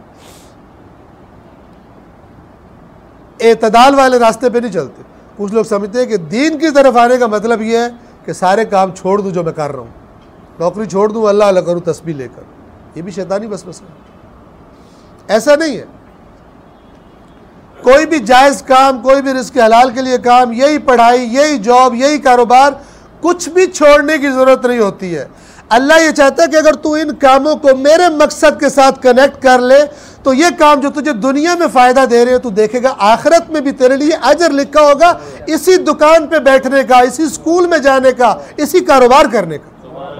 एतदाल वाले रास्ते पे नहीं चलते। कुछ लोग समझते हैं कि दीन की तरफ आने का मतलब ये है कि सारे काम छोड़ दूँ जो मैं कर रहा हूँ, नौकरी छोड़ दूँ, अल्लाह अल्लाह करूँ तस्बीह लेकर। ये भी शैतानी बसवसा है, ऐसा नहीं है। कोई भी जायज़ काम, कोई भी रिस्क हलाल के लिए काम, यही पढ़ाई, यही जॉब, यही कारोबार, कुछ भी छोड़ने की ज़रूरत नहीं होती है। अल्लाह ये चाहता है कि अगर तू इन कामों को मेरे मकसद के साथ कनेक्ट कर ले तो ये काम जो तुझे दुनिया में फ़ायदा दे रहे हैं, तू देखेगा आखिरत में भी तेरे लिए अजर लिखा होगा, इसी दुकान पे बैठने का, इसी स्कूल में जाने का, इसी कारोबार करने का।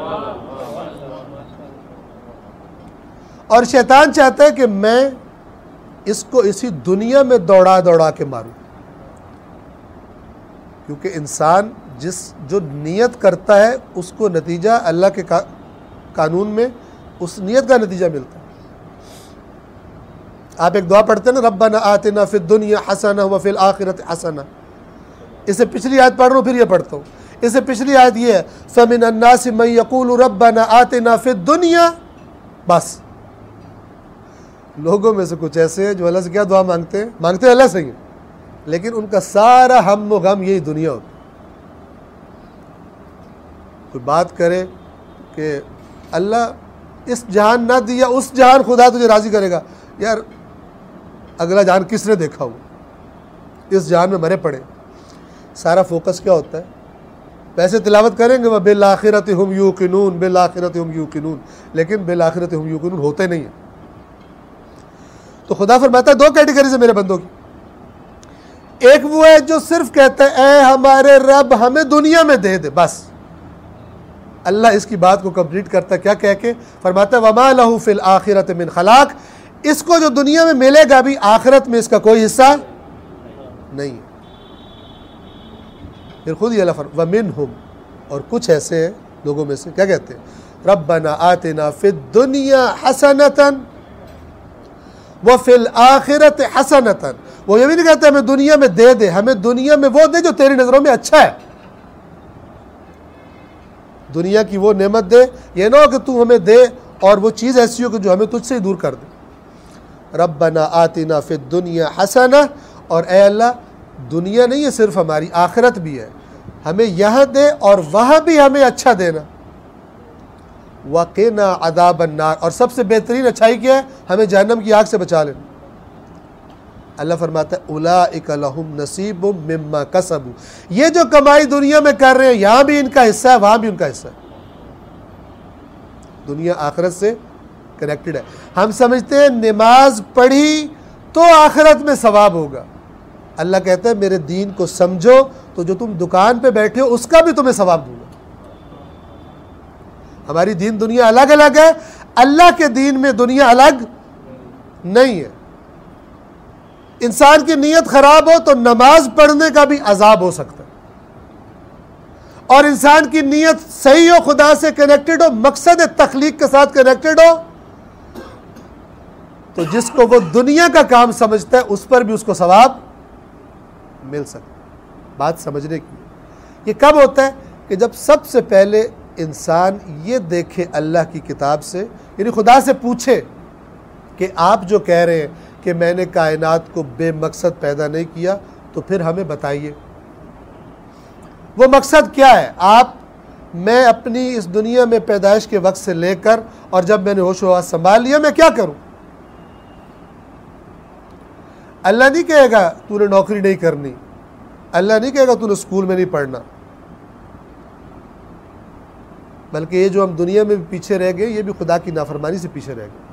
और शैतान चाहता है कि मैं इसको इसी दुनिया में दौड़ा दौड़ा के मारूं, क्योंकि इंसान जो नियत करता है उसको नतीजा अल्लाह के कानून में उस नियत का नतीजा मिलता है। आप एक दुआ पढ़ते हैं ना, रब्बना आतिना फिद दुनिया हसना व फिल आखिरत हसना। इससे पिछली आयत पढ़ रहा हूँ, फिर ये पढ़ता हूँ। इससे पिछली आयत ये है, फमिन अन्नास मन यक़ूलु रब्बना आतिना फिद दुनिया। बस लोगों में से कुछ ऐसे हैं जो अल्लाह से क्या दुआ मांगते हैं, मांगते हैं अल्लाह से ही, लेकिन उनका सारा हम व गम यही दुनिया होती। कोई बात करे कि अल्लाह इस जहान ना दिया, उस जहान खुदा तुझे राज़ी करेगा। यार अगला जहान किसने देखा हुआ, इस जहान में मरे पड़े। सारा फोकस क्या होता है, वैसे तिलावत करेंगे वह बिल आखिरत हम यूकिनून, बिल आखिरत हम यूकिनून, लेकिन बिल आखिरत हम यूकिनून होते नहीं है। तो खुदा फरमाता है दो कैटेगरी से मेरे बंदों की, एक वो है जो सिर्फ कहता है ए हमारे रब हमें दुनिया में दे दे, बस। अल्लाह इसकी बात को कंप्लीट करता है, क्या कह के फरमाता है वमा लहू फिल आखिरत मिन खलाक, इसको जो दुनिया में मिलेगा भी आखिरत में इसका कोई हिस्सा नहीं है। फिर खुद ही अल्लाह वमिनहुम, और कुछ ऐसे हैं लोगों में से क्या कहते हैं, रब्बना आतिना फिद दुनिया हसनतन व फिल आखिरत हसनतन। वो ये भी नहीं कहते हमें दुनिया में दे दे, हमें दुनिया में वो दे जो तेरी नज़रों में अच्छा है, दुनिया की वो नेमत दे। ये ना हो कि तू हमें दे और वो चीज़ ऐसी हो कि जो हमें तुझसे ही दूर कर दे। रब्बना आतिना फिद दुनिया हसना, और ए अल्लाह दुनिया नहीं है सिर्फ हमारी, आखिरत भी है, हमें यहाँ दे और वहाँ भी हमें अच्छा देना। वक़िना अज़ाबन नार, और सबसे बेहतरीन अच्छाई क्या है, हमें जहन्नम की आग से बचा लेना। अल्लाह फरमाता है उलाइका लहुम नसीबुम मिम्मा कसबू, ये जो कमाई दुनिया में कर रहे हैं यहाँ भी इनका हिस्सा है, वहाँ भी उनका हिस्सा है। दुनिया आखिरत से कनेक्टेड है। हम समझते हैं नमाज पढ़ी तो आखिरत में सवाब होगा। अल्लाह कहता है मेरे दीन को समझो तो जो तुम दुकान पे बैठे हो उसका भी तुम्हें सवाब दूंगा। हमारी दीन दुनिया अलग अलग है, अल्लाह के दीन में दुनिया अलग नहीं है। इंसान की नीयत खराब हो तो नमाज पढ़ने का भी अजाब हो सकता है, और इंसान की नीयत सही हो, खुदा से कनेक्टेड हो, मकसद तख्लीक के साथ कनेक्टेड हो, तो जिसको वो दुनिया का काम समझता है उस पर भी उसको सवाब मिल सकता है। बात समझने की ये कब होता है कि जब सबसे पहले इंसान ये देखे अल्लाह की किताब से, यानी खुदा से पूछे कि आप जो कह रहे हैं कि मैंने कायनात को बेमकसद पैदा नहीं किया, तो फिर हमें बताइए वो मकसद क्या है। आप मैं अपनी इस दुनिया में पैदाइश के वक्त से लेकर और जब मैंने होश हवास संभाल लिया मैं क्या करूं? अल्लाह नहीं कहेगा तूने नौकरी नहीं करनी, अल्लाह नहीं कहेगा तूने स्कूल में नहीं पढ़ना, बल्कि ये जो हम दुनिया में भी पीछे रह गए ये भी खुदा की नाफरमानी से पीछे रह गए।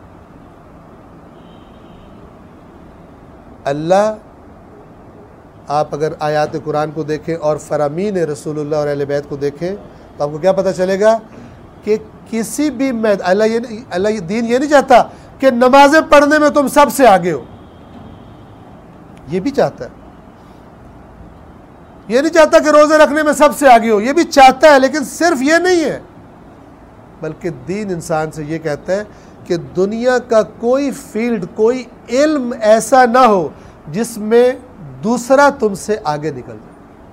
अल्लाह, आप अगर आयात कुरान को देखें और फरामीन रसूलुल्लाह और अहले बैत को देखें तो आपको क्या पता चलेगा कि किसी भी अल्लाह ये दीन ये नहीं चाहता कि नमाजें पढ़ने में तुम सबसे आगे हो, ये भी चाहता है। ये नहीं चाहता कि रोजे रखने में सबसे आगे हो, ये भी चाहता है, लेकिन सिर्फ ये नहीं है, बल्कि दीन इंसान से ये कहता है कि दुनिया का कोई फील्ड, कोई इल्म ऐसा ना हो जिसमें दूसरा तुमसे आगे निकल जाए।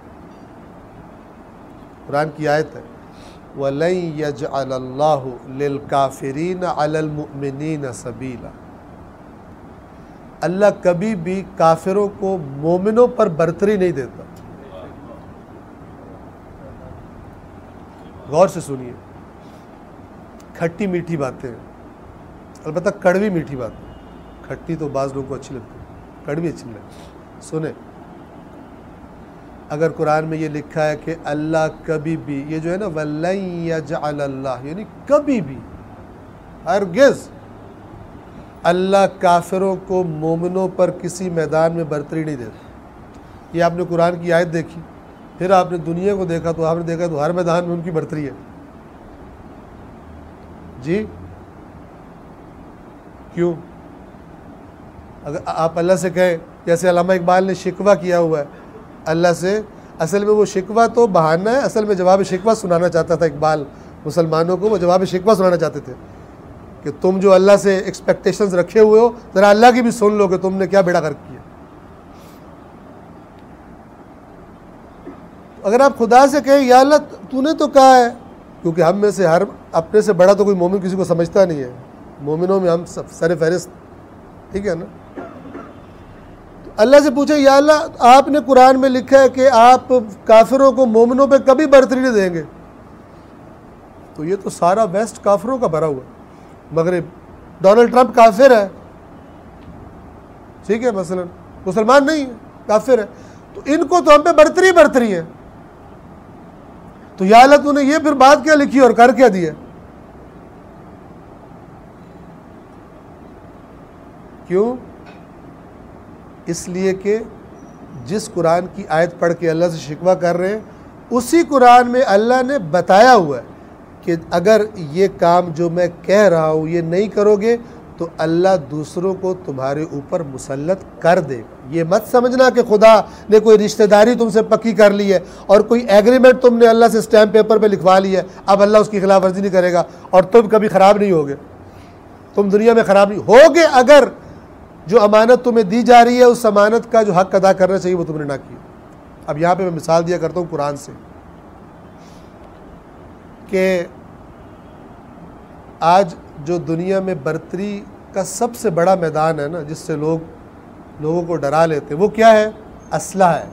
कुरान की आयत है, वलन यजअलल्लाहु लिलकाफिरीन अलल मुमिनीन सबीला। अल्लाह कभी भी काफिरों को मोमिनों पर बरतरी नहीं देता। गौर से सुनिए, खट्टी मीठी बातें हैं, अलबत्ता कड़वी मीठी बातें। खट्टी तो बाज़ लोगों को अच्छी लगती है, कड़वी अच्छी नहीं लगती। सुने, अगर कुरान में ये लिखा है कि अल्लाह कभी भी, ये जो है ना वलन यजअलल्लाह, यानी कभी भी, हरगिज़ अल्लाह काफिरों को मोमिनों पर किसी मैदान में बरतरी नहीं देता। ये आपने कुरान की आयत देखी, फिर आपने दुनिया को देखा तो आपने देखा तो हर मैदान में उनकी बरतरी है। जी क्यों? अगर आप अल्लाह से कहें, जैसे अल्लामा इकबाल ने शिकवा किया हुआ है अल्लाह से, असल में वो शिकवा तो बहाना है, असल में जवाब शिकवा सुनाना चाहता था इकबाल। मुसलमानों को वो जवाब शिकवा सुनाना चाहते थे कि तुम जो अल्लाह से एक्सपेक्टेशंस रखे हुए हो, ज़रा अल्लाह की भी सुन लो कि तुमने क्या बेड़ा गर्क किया। अगर आप खुदा से कहें या अल्लाह तूने तो कहा है, क्योंकि हम में से हर अपने से बड़ा तो कोई मोमिन किसी को समझता नहीं है, मोमिनों में हम सब सर फहरिस्त, ठीक है ना। तो अल्लाह से पूछे या अल्लाह आपने कुरान में लिखा है कि आप काफिरों को मोमिनों पे कभी बरतरी नहीं देंगे, तो ये तो सारा वेस्ट काफिरों का भरा हुआ, मगरिब, डोनाल्ड ट्रंप काफिर है, ठीक है, मसलन मुसलमान नहीं है, काफिर है, तो इनको तो हम पे बरतरी है। तो या अल्लाह तूने ये फिर बात क्या लिखी और कर क्या दिया? क्यों? इसलिए कि जिस कुरान की आयत पढ़ के अल्लाह से शिकवा कर रहे हैं, उसी कुरान में अल्लाह ने बताया हुआ है कि अगर ये काम जो मैं कह रहा हूँ ये नहीं करोगे तो अल्लाह दूसरों को तुम्हारे ऊपर मुसल्लत कर देगा। ये मत समझना कि खुदा ने कोई रिश्तेदारी तुमसे पक्की कर ली है और कोई एग्रीमेंट तुमने अल्लाह से स्टैम्प पेपर पे लिखवा ली है, अब अल्लाह उसकी खिलाफ वर्जी नहीं करेगा और तुम कभी ख़राब नहीं होगे, तुम दुनिया में ख़राब नहीं होगे अगर जो अमानत तुम्हें दी जा रही है उस अमानत का जो हक़ अदा करना चाहिए वो तुमने ना किया। अब यहाँ पर मैं मिसाल दिया करता हूँ कुरान से कि आज जो दुनिया में बरतरी का सबसे बड़ा मैदान है ना, जिससे लोगों को डरा लेते हैं, वो क्या है? असला है,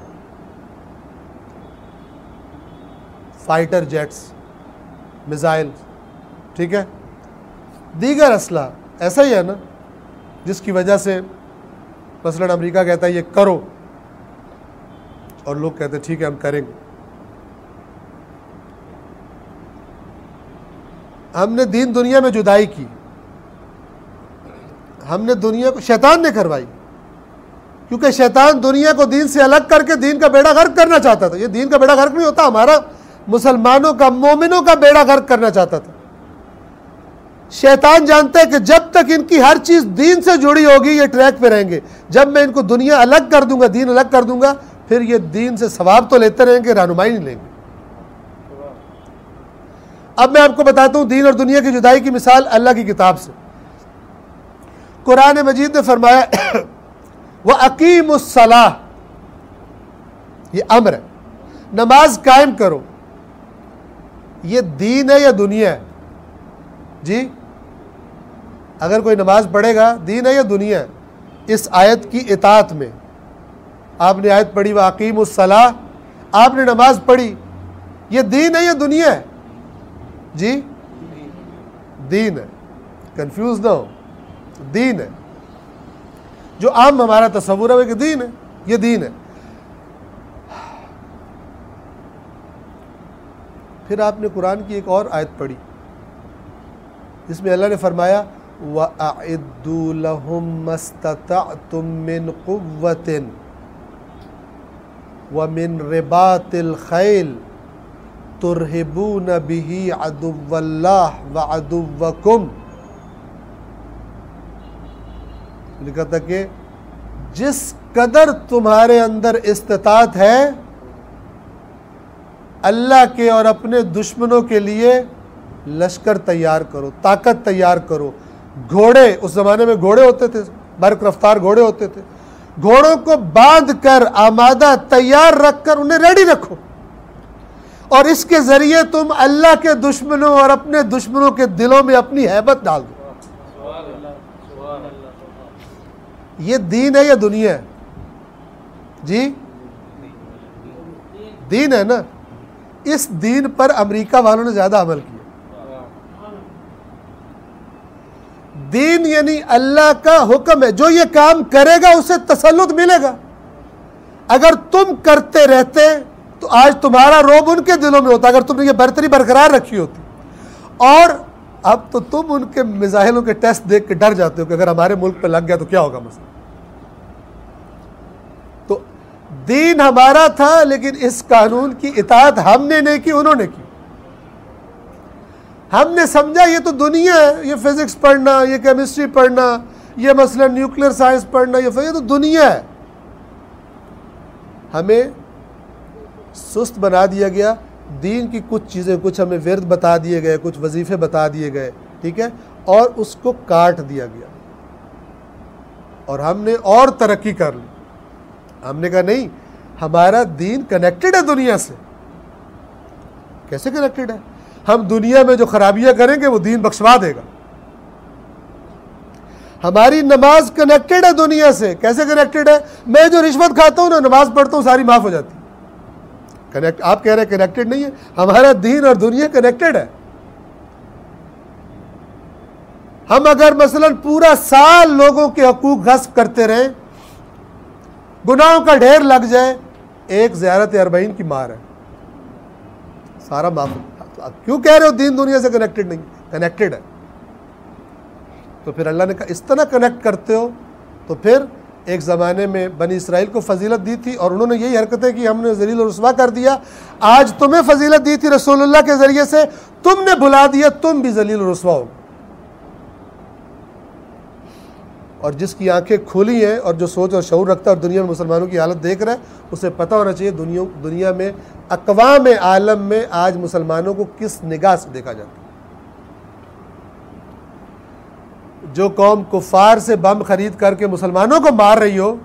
फाइटर जेट्स, मिसाइल, ठीक है, दीगर असला, ऐसा ही है ना, जिसकी वजह से मसलन अमेरिका कहता है ये करो और लोग कहते हैं ठीक है हम करेंगे। हमने दीन दुनिया में जुदाई की, हमने दुनिया को, शैतान ने करवाई, क्योंकि शैतान दुनिया को दीन से अलग करके दीन का बेड़ा गर्क करना चाहता था। ये दीन का बेड़ा गर्क नहीं होता, हमारा मुसलमानों का, मोमिनों का बेड़ा गर्क करना चाहता था। शैतान जानता है कि जब तक इनकी हर चीज दीन से जुड़ी होगी ये ट्रैक पे रहेंगे, जब मैं इनको दुनिया अलग कर दूंगा, दीन अलग कर दूंगा, फिर ये दीन से सवाब तो लेते रहेंगे, रहनुमाई नहीं लेंगे। अब मैं आपको बताता हूं दीन और दुनिया की जुदाई की मिसाल अल्लाह की किताब से। कुरान मजीद ने फरमाया वह अकीमुस्सलाह, ये अम्र है, नमाज कायम करो। ये दीन है या दुनिया है? जी, अगर कोई नमाज पढ़ेगा दीन है या दुनिया है? इस आयत की इताअत में आपने आयत पढ़ी वह अकीमुस्सलाह, आपने नमाज पढ़ी, ये दीन है या दुनिया है? जी दीन है, कंफ्यूज ना हो, दीन है। जो आम हमारा तस्वुर है वो कि दीन है, ये दीन है। फिर आपने कुरान की एक और आयत पढ़ी जिसमें अल्लाह ने फरमाया वअइद्दू लहुम मस्ततअतुम मिन कुव्वतिन व मिन रिबातिल खैल तुरहिबून बिही अदुव्वल्लाह व अदुव्वकुम। लिखा था कि जिस कदर तुम्हारे अंदर इस्तिताअत है अल्लाह के और अपने दुश्मनों के लिए लश्कर तैयार करो, ताकत तैयार करो। घोड़े, उस ज़माने में घोड़े होते थे, बर्क रफ्तार घोड़े होते थे, घोड़ों को बांध कर आमादा तैयार रखकर उन्हें रेडी रखो और इसके ज़रिए तुम अल्लाह के दुश्मनों और अपने दुश्मनों के दिलों में अपनी हैबत डाल दो। ये दीन है या दुनिया है? जी दीन है ना। इस दीन पर अमेरिका वालों ने ज्यादा अमल किया। दीन यानी अल्लाह का हुक्म है, जो ये काम करेगा उसे तसल्लुत मिलेगा। अगर तुम करते रहते तो आज तुम्हारा रोब उनके दिलों में होता, अगर तुमने ये बरतरी बरकरार रखी होती। और अब तो तुम उनके मिसाइलों के टेस्ट देख के डर जाते हो कि अगर हमारे मुल्क पे लग गया तो क्या होगा मसला। तो दीन हमारा था, लेकिन इस कानून की इताअत हमने नहीं की, उन्होंने की। हमने समझा ये तो दुनिया है, ये फिजिक्स पढ़ना, ये केमिस्ट्री पढ़ना, ये मसलन न्यूक्लियर साइंस पढ़ना, ये तो दुनिया है। हमें सुस्त बना दिया गया। दीन की कुछ चीज़ें, कुछ हमें विर्द बता दिए गए, कुछ वजीफ़े बता दिए गए, ठीक है, और उसको काट दिया गया और हमने और तरक्की कर ली। हमने कहा नहीं, हमारा दीन कनेक्टेड है दुनिया से। कैसे कनेक्टेड है? हम दुनिया में जो खराबियां करेंगे वो दीन बख्शवा देगा। हमारी नमाज कनेक्टेड है दुनिया से। कैसे कनेक्टेड है? मैं जो रिश्वत खाता हूं ना, नमाज पढ़ता हूं, सारी माफ हो जाती है। कनेक्ट, आप कह रहे हैं कनेक्टेड नहीं है। हमारा दीन और दुनिया कनेक्टेड है। हम अगर मसलन पूरा साल लोगों के हकूक गस्ब करते रहे, गुनाहों का ढेर लग जाए, एक ज़ियारत अरबईन की मार है, सारा माफ। आप क्यों कह रहे हो दीन दुनिया से कनेक्टेड नहीं? कनेक्टेड है। तो फिर अल्लाह ने कहा इस तरह कनेक्ट करते हो। तो फिर एक ज़माने में बनी इसराइल को फजीलत दी थी और उन्होंने यही हरकतें की, हमने ज़लील और रुस्वा कर दिया। आज तुम्हें फजीलत दी थी रसूलुल्लाह के ज़रिए से, तुमने भुला दिया, तुम भी ज़लील और रुस्वा हो। और जिसकी आंखें खुली हैं और जो सोच और शऊर रखता है और दुनिया में मुसलमानों की हालत देख रहा है, उसे पता होना चाहिए दुनिया में, अक़वाम आलम में आज मुसलमानों को किस निगाह से देखा जाता है। जो कौम कुफ़ार से बम खरीद करके मुसलमानों को मार रही हो,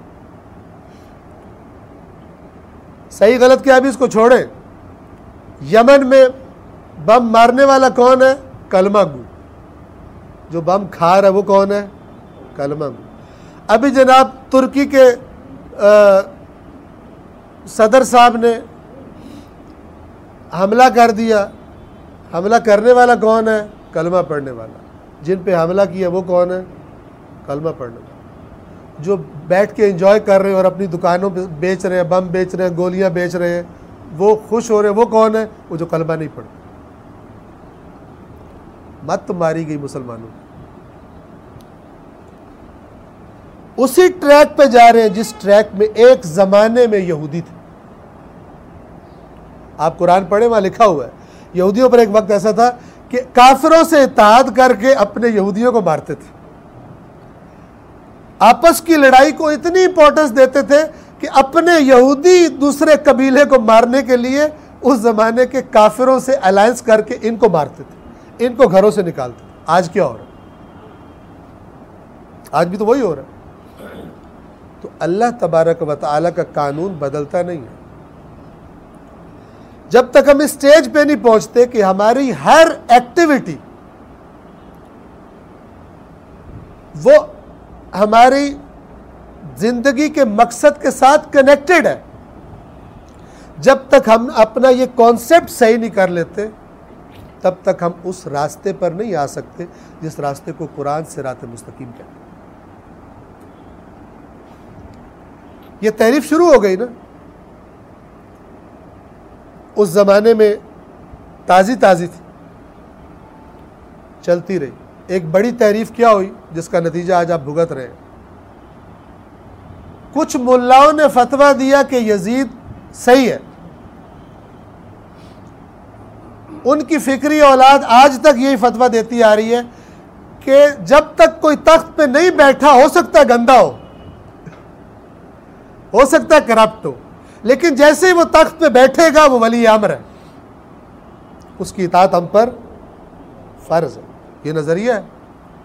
सही गलत क्या, अभी इसको छोड़े। यमन में बम मारने वाला कौन है? कलमा गू। जो बम खा रहा है वो कौन है? कलमा गू। अभी जनाब तुर्की के सदर साहब ने हमला कर दिया। हमला करने वाला कौन है? कलमा पढ़ने वाला। जिन पे हमला किया वो कौन है? कलमा पढ़ने वाला। जो बैठ के एंजॉय कर रहे हैं और अपनी दुकानों पे बेच रहे हैं, बम बेच रहे हैं, गोलियां बेच रहे हैं, वो खुश हो रहे हैं, वो कौन है? वो जो कलमा नहीं पढ़ते। मत मारी गई मुसलमानों। उसी ट्रैक पे जा रहे हैं जिस ट्रैक में एक ज़माने में यहूदी थे। आप कुरान पढ़े, वहां लिखा हुआ है यहूदियों पर एक वक्त ऐसा था कि काफिरों से इत्तेहाद करके अपने यहूदियों को मारते थे। आपस की लड़ाई को इतनी इंपॉर्टेंस देते थे कि अपने यहूदी दूसरे कबीले को मारने के लिए उस जमाने के काफिरों से अलायंस करके इनको मारते थे, इनको घरों से निकालते थे। आज क्या हो रहा है? आज भी तो वही हो रहा है। तो अल्लाह तबारक व तआला का कानून बदलता नहीं है। जब तक हम इस स्टेज पे नहीं पहुंचते कि हमारी हर एक्टिविटी वो हमारी जिंदगी के मकसद के साथ कनेक्टेड है, जब तक हम अपना ये कॉन्सेप्ट सही नहीं कर लेते तब तक हम उस रास्ते पर नहीं आ सकते जिस रास्ते को कुरान सिरात मुस्तकीम कहते हैं। ये तारीफ शुरू हो गई ना, उस जमाने में ताज़ी ताज़ी थी, चलती रही। एक बड़ी तारीफ क्या हुई जिसका नतीजा आज आप भुगत रहे हैं। कुछ मुल्लाओं ने फतवा दिया कि यजीद सही है। उनकी फिक्री औलाद आज तक यही फतवा देती आ रही है कि जब तक कोई तख्त पे नहीं बैठा, हो सकता है गंदा हो सकता है करप्ट हो, लेकिन जैसे ही वो तख्त पे बैठेगा वो वली अमर है, उसकी इताअत हम पर फर्ज है। ये नजरिया है।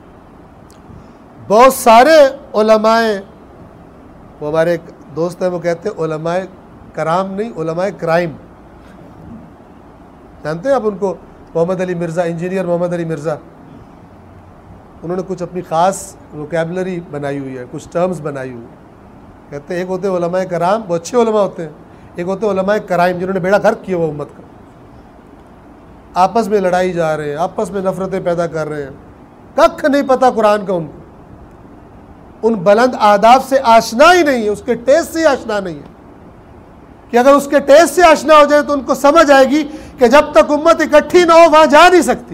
बहुत सारे उलमाए, वो हमारे एक दोस्त है, वो कहते हैं उलमाए कराम नहीं, उलमाए क्राइम। जानते हैं आप उनको? मोहम्मद अली मिर्ज़ा, इंजीनियर मोहम्मद अली मिर्ज़ा। उन्होंने कुछ अपनी ख़ास वोकैबुलरी बनाई हुई है, कुछ टर्म्स बनाई हुई है। कहते हैं एक होते हैं उलमाए कराम, वो अच्छे उलमा होते हैं, एक होते हैं उलमाए क्राइम जिन्होंने बेड़ा गर्क किया वो उम्मत का, आपस में लड़ाई जा रहे हैं, आपस में नफरतें पैदा कर रहे हैं, कख नहीं पता कुरान का उनको, उन बुलंद आदाब से आशना ही नहीं है, उसके टेस्ट से आशना नहीं है कि अगर उसके टेस्ट से आशना हो जाए तो उनको समझ आएगी कि जब तक उम्मत इकट्ठी ना हो वहां जा नहीं सकती।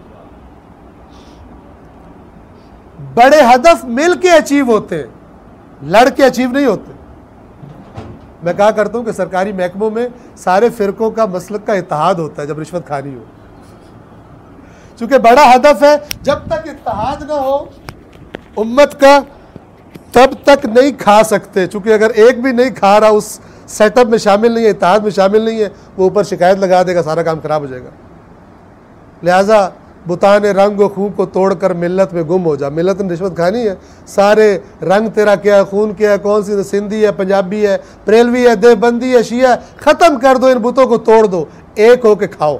बड़े हदफ मिल के अचीव होते हैं, लड़ के अचीव नहीं होते। मैं कहा करता हूं कि सरकारी महकमों में सारे फिरकों का मसलक का इत्तेहाद होता है जब रिश्वत खानी हो, चूंकि बड़ा हदफ है। जब तक इत्तेहाद ना हो उम्मत का तब तक नहीं खा सकते, चूंकि अगर एक भी नहीं खा रहा, उस सेटअप में शामिल नहीं है, इत्तेहाद में शामिल नहीं है, वो ऊपर शिकायत लगा देगा, सारा काम खराब हो जाएगा। लिहाजा बुताने रंग व खून को तोड़कर मिल्लत में गुम हो जा। मिल्लत ने रिश्वत खानी है, सारे रंग तेरा क्या है, खून क्या है, कौन सी सिंधी है, पंजाबी है, बरेलवी है, देवबंदी है, शिया है, ख़त्म कर दो, इन बुतों को तोड़ दो, एक हो के खाओ।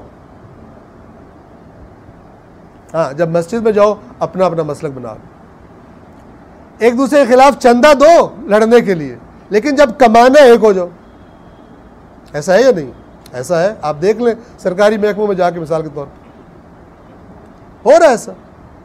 हाँ, जब मस्जिद में जाओ अपना अपना मसलक बनाओ, एक दूसरे के खिलाफ चंदा दो लड़ने के लिए, लेकिन जब कमाना एक हो जाओ। ऐसा है या नहीं? ऐसा है, आप देख लें सरकारी महकमों में जाके, मिसाल के तौर पर हो रहा है ऐसा।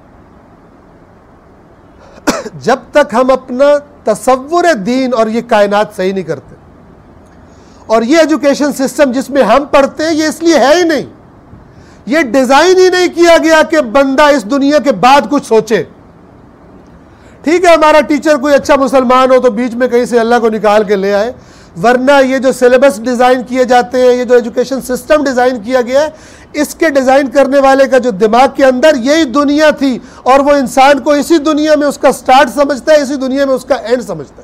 जब तक हम अपना तसव्वुर दीन और ये कायनात सही नहीं करते, और ये एजुकेशन सिस्टम जिसमें हम पढ़ते हैं ये इसलिए है ही नहीं, ये डिजाइन ही नहीं किया गया कि बंदा इस दुनिया के बाद कुछ सोचे। ठीक है, हमारा टीचर कोई अच्छा मुसलमान हो तो बीच में कहीं से अल्लाह को निकाल के ले आए, वरना ये जो सिलेबस डिज़ाइन किए जाते हैं, ये जो एजुकेशन सिस्टम डिज़ाइन किया गया है, इसके डिज़ाइन करने वाले का जो दिमाग के अंदर यही दुनिया थी, और वो इंसान को इसी दुनिया में उसका स्टार्ट समझता है, इसी दुनिया में उसका एंड समझता है।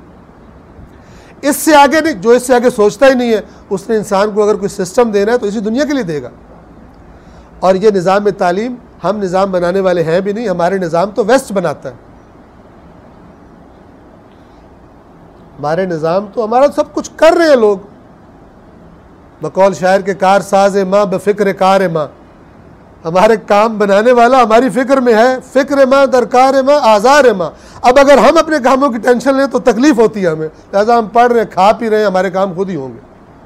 इससे आगे नहीं, जो इससे आगे सोचता ही नहीं है, उसने इंसान को अगर कोई सिस्टम देना है तो इसी दुनिया के लिए देगा। और ये निज़ाम में तालीम हम निज़ाम बनाने वाले हैं भी नहीं, हमारे निज़ाम तो वेस्ट बनाता है। हमारे निज़ाम तो हमारा सब कुछ कर रहे हैं लोग। बकौल शायर के कार साज माँ बेफिक्र कार माँ, हमारे काम बनाने वाला हमारी फिक्र में है, फिक्र माँ दरकार माँ आज़ार माँ। अब अगर हम अपने कामों की टेंशन लें तो तकलीफ होती है हमें, लिहाजा हम पढ़ रहे हैं, खा पी रहे हैं, हमारे काम खुद ही होंगे।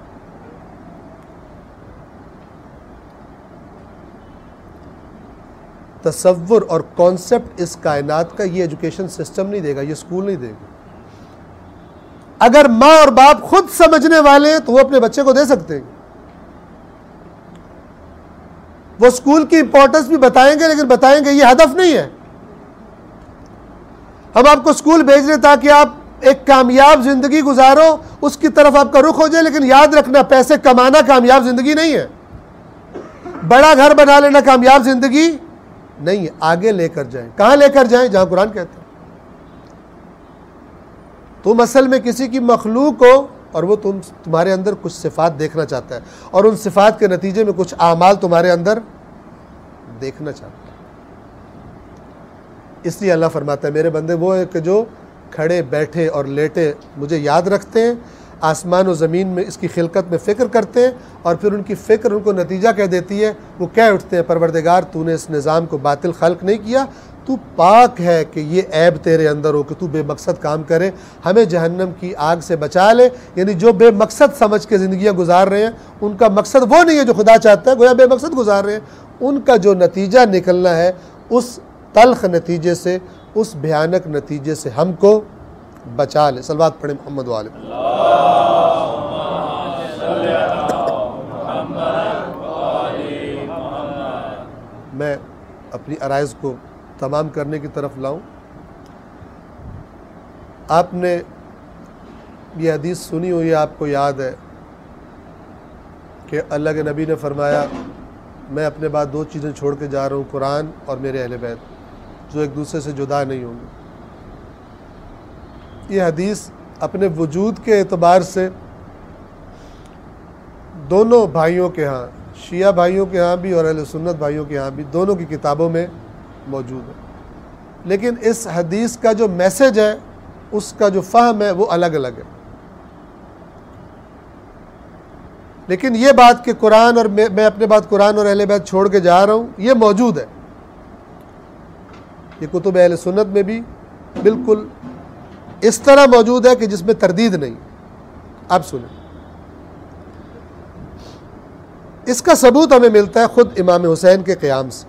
तसव्वुर और कॉन्सेप्ट इस कायनात का ये एजुकेशन सिस्टम नहीं देगा, ये स्कूल नहीं देगा। अगर माँ और बाप खुद समझने वाले हैं तो वो अपने बच्चे को दे सकते हैं, वो स्कूल की इंपॉर्टेंस भी बताएंगे, लेकिन बताएंगे ये हदफ नहीं है। हम आपको स्कूल भेज रहे ताकि आप एक कामयाब जिंदगी गुजारो, उसकी तरफ आपका रुख हो जाए, लेकिन याद रखना पैसे कमाना कामयाब जिंदगी नहीं है, बड़ा घर बना लेना कामयाब जिंदगी नहीं है। आगे लेकर जाएं, कहां लेकर जाएं? जहां कुरान कहता है। तुम असल में किसी की मखलूक हो और वो तुम्हारे अंदर कुछ सिफात देखना चाहता है, और उन सिफात के नतीजे में कुछ आमाल तुम्हारे अंदर देखना चाहता है। इसलिए अल्लाह फरमाता है मेरे बंदे वो है कि जो खड़े बैठे और लेटे मुझे याद रखते हैं, आसमान और ज़मीन में इसकी खिलकत में फ़िक्र करते हैं, और फिर उनकी फ़िक्र उनको नतीजा कह देती है। वो कह उठते हैं परवरदिगार तूने इस निज़ाम को बातिल खल्क नहीं किया, तू पाक है कि ये ऐब तेरे अंदर हो कि तू बेमकसद काम करे, हमें जहन्नम की आग से बचा ले। यानी जो बेमकसद समझ के ज़िंदगियाँ गुजार रहे हैं उनका मकसद वो नहीं है जो खुदा चाहता है, गोया बेमकसद गुजार रहे हैं, उनका जो नतीजा निकलना है उस तल्ख नतीजे से, उस भयानक नतीजे से हमको बचा ले। सलवात पढ़े मोहम्मद वाले। मैं अपनी अराइज़ को तमाम करने की तरफ लाऊं। आपने ये हदीस सुनी हुई है, आपको याद है कि अल्लाह के नबी ने फरमाया, मैं अपने बाद दो चीज़ें छोड़ के जा रहा हूँ, कुरान और मेरे अहले बैत, जो एक दूसरे से जुदा नहीं होंगे। ये हदीस अपने वजूद के एतबार से दोनों भाइयों के यहाँ, शिया भाइयों के यहाँ भी और अहले सुन्नत भाइयों के यहाँ भी, दोनों की किताबों में मौजूद है। लेकिन इस हदीस का जो मैसेज है, उसका जो फ़हम है, वो अलग अलग है। लेकिन ये बात कि कुरान और मैं अपने बाद कुरान और अहले बैत छोड़ के जा रहा हूँ, ये मौजूद है। ये कुतुब अहले सुन्नत में भी बिल्कुल इस तरह मौजूद है कि जिसमें तरदीद नहीं। अब सुने, इसका सबूत हमें मिलता है खुद इमाम हुसैन के क़याम से।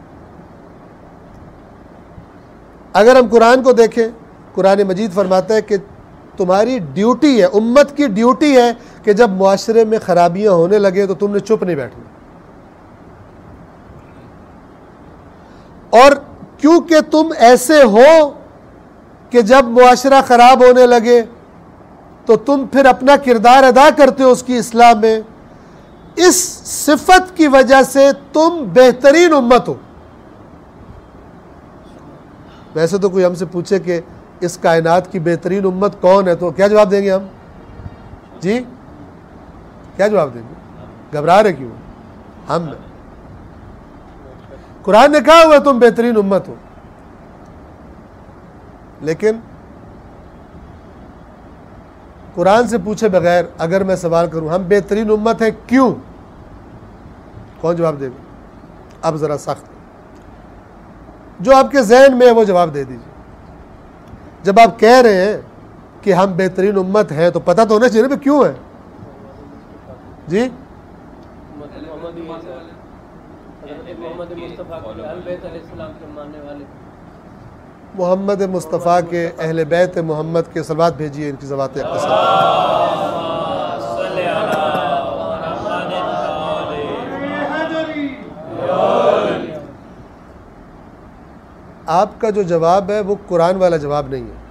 अगर हम कुरान को देखें, कुरान मजीद फरमाता है कि तुम्हारी ड्यूटी है, उम्मत की ड्यूटी है कि जब मुआशरे में खराबियां होने लगे तो तुमने चुप नहीं बैठना। और क्योंकि तुम ऐसे हो कि जब मुआशरा ख़राब होने लगे तो तुम फिर अपना किरदार अदा करते हो उसकी इस्लाह में, इस सिफत की वजह से तुम बेहतरीन उम्मत हो। वैसे तो कोई हमसे पूछे कि इस कायनात की बेहतरीन उम्मत कौन है, तो क्या जवाब देंगे हम? जी क्या जवाब देंगे? घबरा रहे क्यों? हम। कुरान ने कहा हुआ तुम बेहतरीन उम्मत हो, लेकिन कुरान से पूछे बगैर अगर मैं सवाल करूं हम बेहतरीन उम्मत है क्यों, कौन जवाब देगा? अब जरा सख्त जो आपके जहन में है वो जवाब दे दीजिए। जब आप कह रहे हैं कि हम बेहतरीन उम्मत हैं तो पता तो होना चाहिए ना क्यों है। जी मोहम्मद मुस्तफ़ा के अहले बैत मोहम्मद के सलवात भेजिए, इनकी ज़बात आपका जो जवाब है वो कुरान वाला जवाब नहीं है।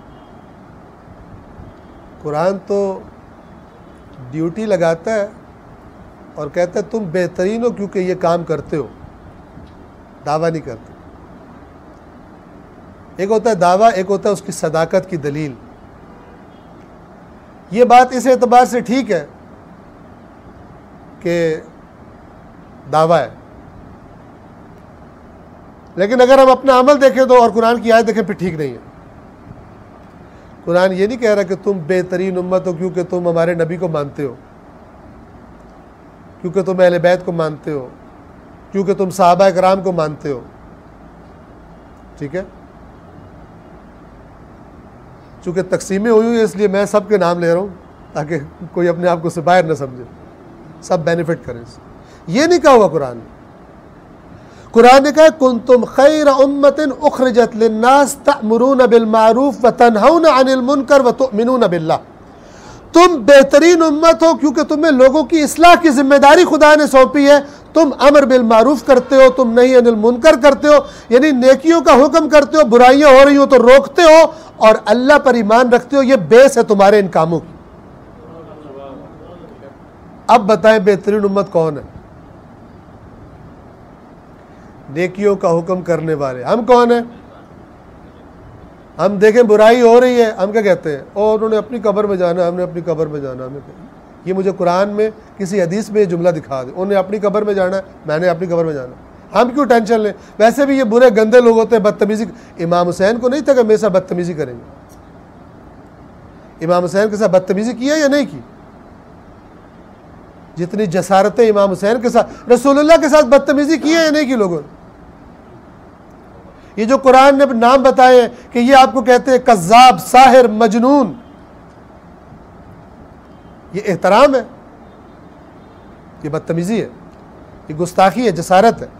कुरान तो ड्यूटी लगाता है और कहता है तुम बेहतरीन हो क्योंकि ये काम करते हो, दावा नहीं करते। एक होता है दावा, एक होता है उसकी सदाकत की दलील। ये बात इस एतबार से ठीक है कि दावा है, लेकिन अगर हम अपना अमल देखें तो और कुरान की आयत देखें फिर ठीक नहीं है। कुरान ये नहीं कह रहा कि तुम बेहतरीन उम्मत हो क्योंकि तुम हमारे नबी को मानते हो, क्योंकि तुम अहले बैत को मानते हो, क्योंकि तुम सहाबा इकराम को मानते हो। ठीक है, चूँकि तकसीमें हुई हुई है इसलिए मैं सबके नाम ले रहा हूँ ताकि कोई अपने आप को से बाहर न समझे, सब बेनिफिट करें। ये नहीं कहा हुआ कुरान ने। कुरान ने कहा कुंतुम खैर उम्मतिन उखरिजत लिन्नास तअमुरून बिल मारूफ व तनहौन अनिल मुनकर व तुमिनून बिल्लाह। तुम बेहतरीन उम्मत हो क्योंकि तुम्हें लोगों की इस्लाह की जिम्मेदारी खुदा ने सौंपी है। तुम अमर बिल मारूफ करते हो, तुम नहीं अनिल मुनकर करते हो, यानी नेकियों का हुक्म करते हो, बुराइयां हो रही हो तो रोकते हो और अल्लाह पर ईमान रखते हो। ये बेस है तुम्हारे इन कामों की। अब बताएं बेहतरीन उम्मत कौन है? नेकियों का हुक्म करने वाले हम कौन है? हम देखें बुराई हो रही है, हम क्या कहते हैं? और उन्होंने अपनी कब्र में जाना, हमने अपनी कब्र में जाना। हमें ये मुझे कुरान में किसी हदीस में ये जुमला दिखा दे, उन्हें अपनी कब्र में जाना, मैंने अपनी कब्र में जाना। हम क्यों टेंशन लें? वैसे भी ये बुरे गंदे लोग होते हैं, बदतमीजी। इमाम हुसैन को नहीं था कि हमेशा बदतमीजी करेंगे। इमाम हुसैन के साथ बदतमीजी किया या नहीं की? जितनी जसारतें इमाम हुसैन के साथ, रसूलुल्लाह के साथ बदतमीजी की है या नहीं की लोगों ने? ये जो कुरान ने नाम बताए कि ये आपको कहते हैं कज़्ज़ाब, साहिर, मजनून, ये एहतराम है? ये बदतमीजी है? ये गुस्ताखी है, जसारत है।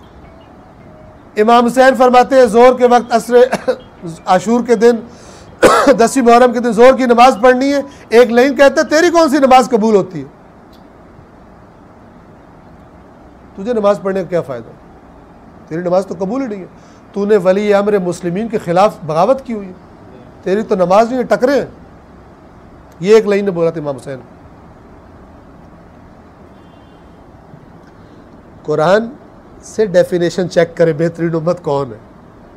इमाम हुसैन फरमाते हैं जोर के वक्त असर आशूर के दिन 10वीं मुहर्रम के दिन जोर की नमाज पढ़नी है। एक लाइन कहता है तेरी कौन सी नमाज कबूल होती है, तुझे नमाज पढ़ने का क्या फ़ायदा, तेरी नमाज तो कबूल ही नहीं है, तूने वली अमर मुस्लिमीन के खिलाफ बगावत की हुई है, तेरी तो नमाज नहीं है, टकरे हैं। ये एक लाइन ने बोला था इमाम हुसैन। कुरान से डेफिनेशन चेक करे बेहतरीन उम्मत कौन है।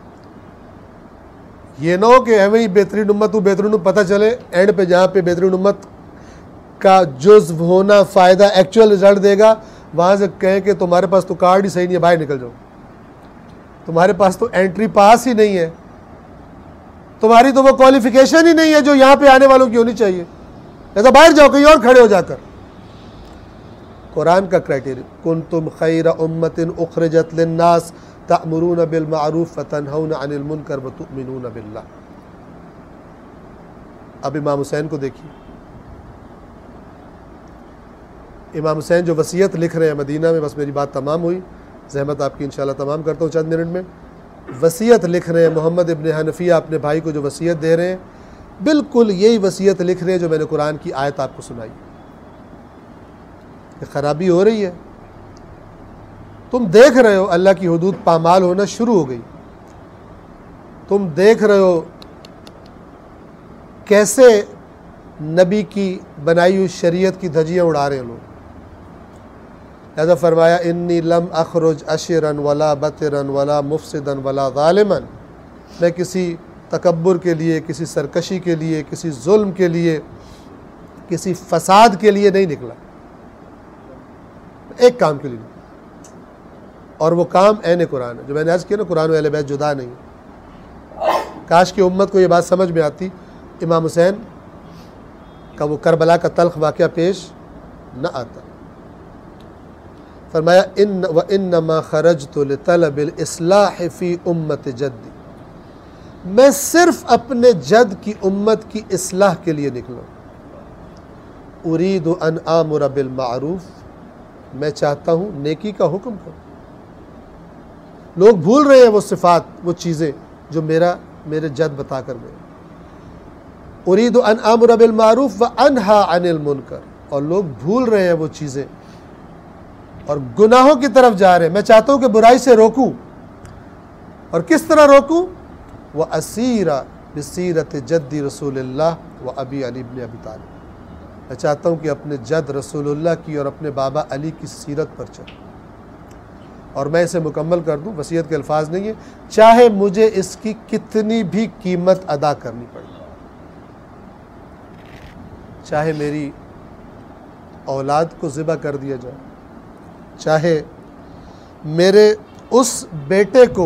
ये ना हो कि हमें ही बेहतरीन उम्मत, तू बेहतरीन उम्मत पता चले एंड पे जहाँ पे बेहतरीन उम्मत का जुज़्व होना फ़ायदा एक्चुअल रिजल्ट देगा, वहाँ से कहें कि तुम्हारे पास तो कार्ड ही सही नहीं है, बाहर निकल जाओ, तुम्हारे पास तो एंट्री पास ही नहीं है, तुम्हारी तो वो क्वालिफिकेशन ही नहीं है जो यहाँ पे आने वालों की होनी चाहिए, ऐसा बाहर जाओ कहीं और खड़े हो जाकर। कुरान का क्राइटेरिया कुंतुम खैर उम्मतिन उखरिजत लिन्नास तअमुरून बिल मारूफ व तनहौना अनिल मुनकर व तुमिनून बिल्लाह। अब इमाम हुसैन को देखिए, इमाम हुसैन जो वसीयत लिख रहे हैं मदीना में, बस मेरी बात तमाम हुई, ज़हमत आपकी इंशाल्लाह तमाम करता हूँ चंद मिनट में। वसीयत लिख रहे हैं मोहम्मद इब्न हनफिया अपने भाई को जो वसीयत दे रहे हैं, बिल्कुल यही वसीयत लिख रहे हैं जो मैंने कुरान की आयत आपको सुनाई कि ख़राबी हो रही है, तुम देख रहे हो अल्लाह की हुदूद पामाल होना शुरू हो गई, तुम देख रहे हो कैसे नबी की बनाई हुई शरीयत की धज्जियाँ उड़ा रहे हैं लोग। ऐसा फरमाया इन्नी लम अखरुज अशरन वला बतरन वला मुफसिदन वला ज़ालिमन, मैं किसी तकब्बुर के लिए, किसी सरकशी के लिए, किसी जुल्म के लिए, किसी फसाद के लिए नहीं निकला, एक काम के लिए, और वो काम ऐन कुरान है। जो मैंने अर्ज़ किया ना, कुरान व अहले बैत जुदा नहीं। काश की उम्मत को ये बात समझ में आती, इमाम हुसैन का वो करबला का तल्ख वाक़या पेश न आता। फरमाया इन व इन्नमा खरजतु लितलबिल इस्लाह फ़ी उम्मत जद्दी, मैं सिर्फ अपने जद की उम्मत की इस्लाह के लिए निकला। उरीदु अन आमुर बिल मारूफ, मैं चाहता हूँ नेकी का हुक्म करूँ। लोग भूल रहे हैं वो सिफ़ात, वो चीज़ें जो मेरे जद बता कर गए। उरीदु अन आमुर बिल मारूफ व अनहा अनिल मुनकर, और लोग भूल रहे हैं वो चीज़ें और गुनाहों की तरफ जा रहे हैं। मैं चाहता हूँ कि बुराई से रोकूं, और किस तरह रोकूं? व असीरा बिसीरत जद्दी रसूलुल्लाह व अबी अली इब्न अबी तालिब, मैं चाहता हूँ कि अपने जद रसूलुल्लाह की और अपने बाबा अली की सीरत पर चलूं, और मैं इसे मुकम्मल कर दूँ। वसीयत के अल्फाज नहीं है, चाहे मुझे इसकी कितनी भी कीमत अदा करनी पड़े, चाहे मेरी औलाद को ज़िबा कर दिया जाए, चाहे मेरे उस बेटे को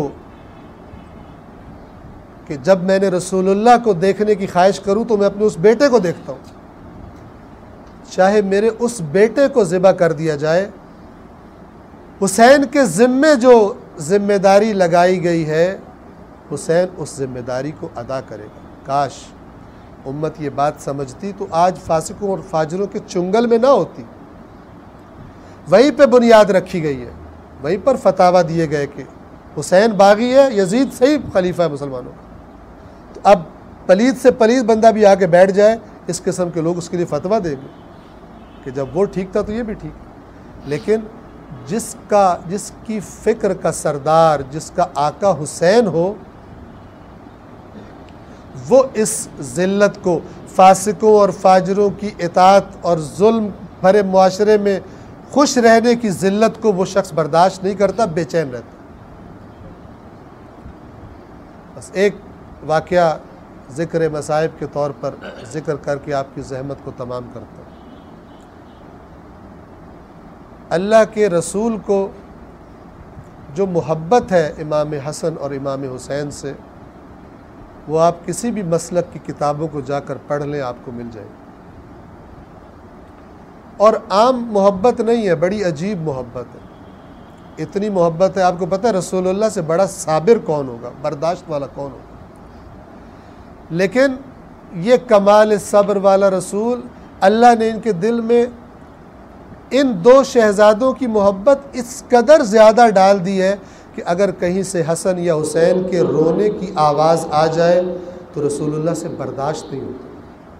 कि जब मैंने रसूलुल्लाह को देखने की ख्वाहिश करूं तो मैं अपने उस बेटे को देखता हूं, चाहे मेरे उस बेटे को ज़िबा कर दिया जाए, हुसैन के ज़िम्मे जो ज़िम्मेदारी लगाई गई है, हुसैन उस ज़िम्मेदारी को अदा करेगा। काश उम्मत ये बात समझती तो आज फासिकों और फाजरों के चुंगल में ना होती। वहीं पे बुनियाद रखी गई है, वहीं पर फतावा दिए गए कि हुसैन बागी है, यजीद सही खलीफा है मुसलमानों का। तो अब पलीद से पलीद बंदा भी आके बैठ जाए, इस किस्म के लोग उसके लिए फतवा देंगे कि जब वो ठीक था तो ये भी ठीक है। लेकिन जिसकी फ़िक्र का सरदार, जिसका आका हुसैन हो, वो इस ज़िल्लत को, फासिकों और फाजरों की इताअत और जुल्म भरे मुआशरे में खुश रहने की ज़िल्लत को वो शख्स बर्दाश्त नहीं करता, बेचैन रहता। बस एक वाक़या ज़िक्र मसाइब के तौर पर ज़िक्र करके आपकी ज़हमत को तमाम करता हूँ। अल्लाह के रसूल को जो मोहब्बत है इमाम हसन और इमाम हुसैन से, वो आप किसी भी मसलक की किताबों को जाकर पढ़ लें, आपको मिल जाएगी। और आम मोहब्बत नहीं है, बड़ी अजीब मोहब्बत है। इतनी मोहब्बत है, आपको पता है रसूलुल्लाह से बड़ा साबिर कौन होगा, बर्दाश्त वाला कौन होगा। लेकिन ये कमाल सब्र वाला रसूल, अल्लाह ने इनके दिल में इन दो शहजादों की मोहब्बत इस कदर ज़्यादा डाल दी है कि अगर कहीं से हसन या हुसैन के रोने की आवाज़ आ जाए तो रसूलुल्लाह से बर्दाश्त नहीं होता।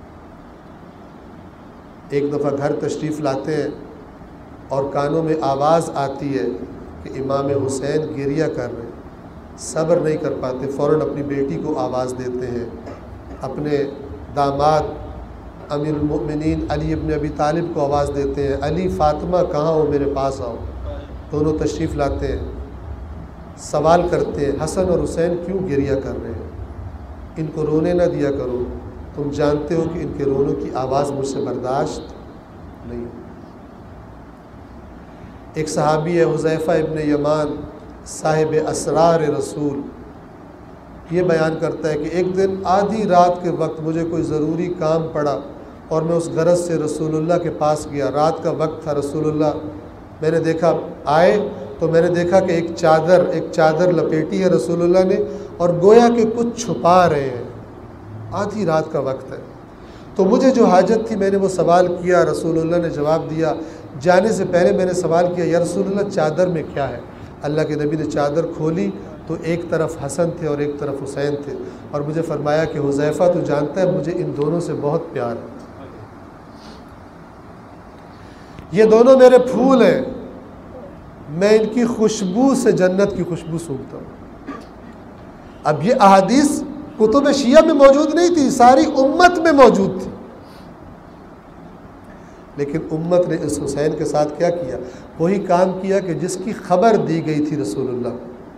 एक दफ़ा घर तशरीफ़ लाते हैं और कानों में आवाज़ आती है कि इमाम हुसैन गिरिया कर रहे हैं। सब्र नहीं कर पाते, फ़ौरन अपनी बेटी को आवाज़ देते हैं, अपने दामाद अमीरुल मोमिनीन अली इब्न अबी तालिब को आवाज़ देते हैं, अली फ़ातिमा कहाँ हो, मेरे पास आओ। दोनों तशरीफ़ लाते हैं, सवाल करते हैं हसन और हुसैन क्यों गिरिया कर रहे हैं, इनको रोने ना दिया करो, तुम जानते हो कि इनके रोने की आवाज़ मुझसे बर्दाश्त नहीं। एक सहाबी है हुज़ैफ़ा इब्न यमान साहिब असरार रसूल, ये बयान करता है कि एक दिन आधी रात के वक्त मुझे कोई ज़रूरी काम पड़ा और मैं उस गरज से रसूलुल्लाह के पास गया। रात का वक्त था, रसूलुल्लाह मैंने देखा आए तो मैंने देखा कि एक चादर लपेटी है रसूलुल्लाह ने और गोया कि कुछ छुपा रहे हैं। आधी रात का वक्त है, तो मुझे जो हाजत थी मैंने वो सवाल किया, रसूलुल्लाह ने जवाब दिया। जाने से पहले मैंने सवाल किया, या रसूलुल्लाह चादर में क्या है? अल्लाह के नबी ने चादर खोली तो एक तरफ हसन थे और एक तरफ हुसैन थे, और मुझे फरमाया कि हुज़ैफ़ा तो जानता है मुझे इन दोनों से बहुत प्यार है, ये दोनों मेरे फूल हैं, मैं इनकी खुशबू से जन्नत की खुशबू सूंघता हूँ। अब ये अहादीस कुतुब शिया में मौजूद नहीं थी, सारी उम्मत में मौजूद थी, लेकिन उम्मत ने इस हुसैन के साथ क्या किया? वही काम किया कि जिसकी खबर दी गई थी रसूलुल्लाह।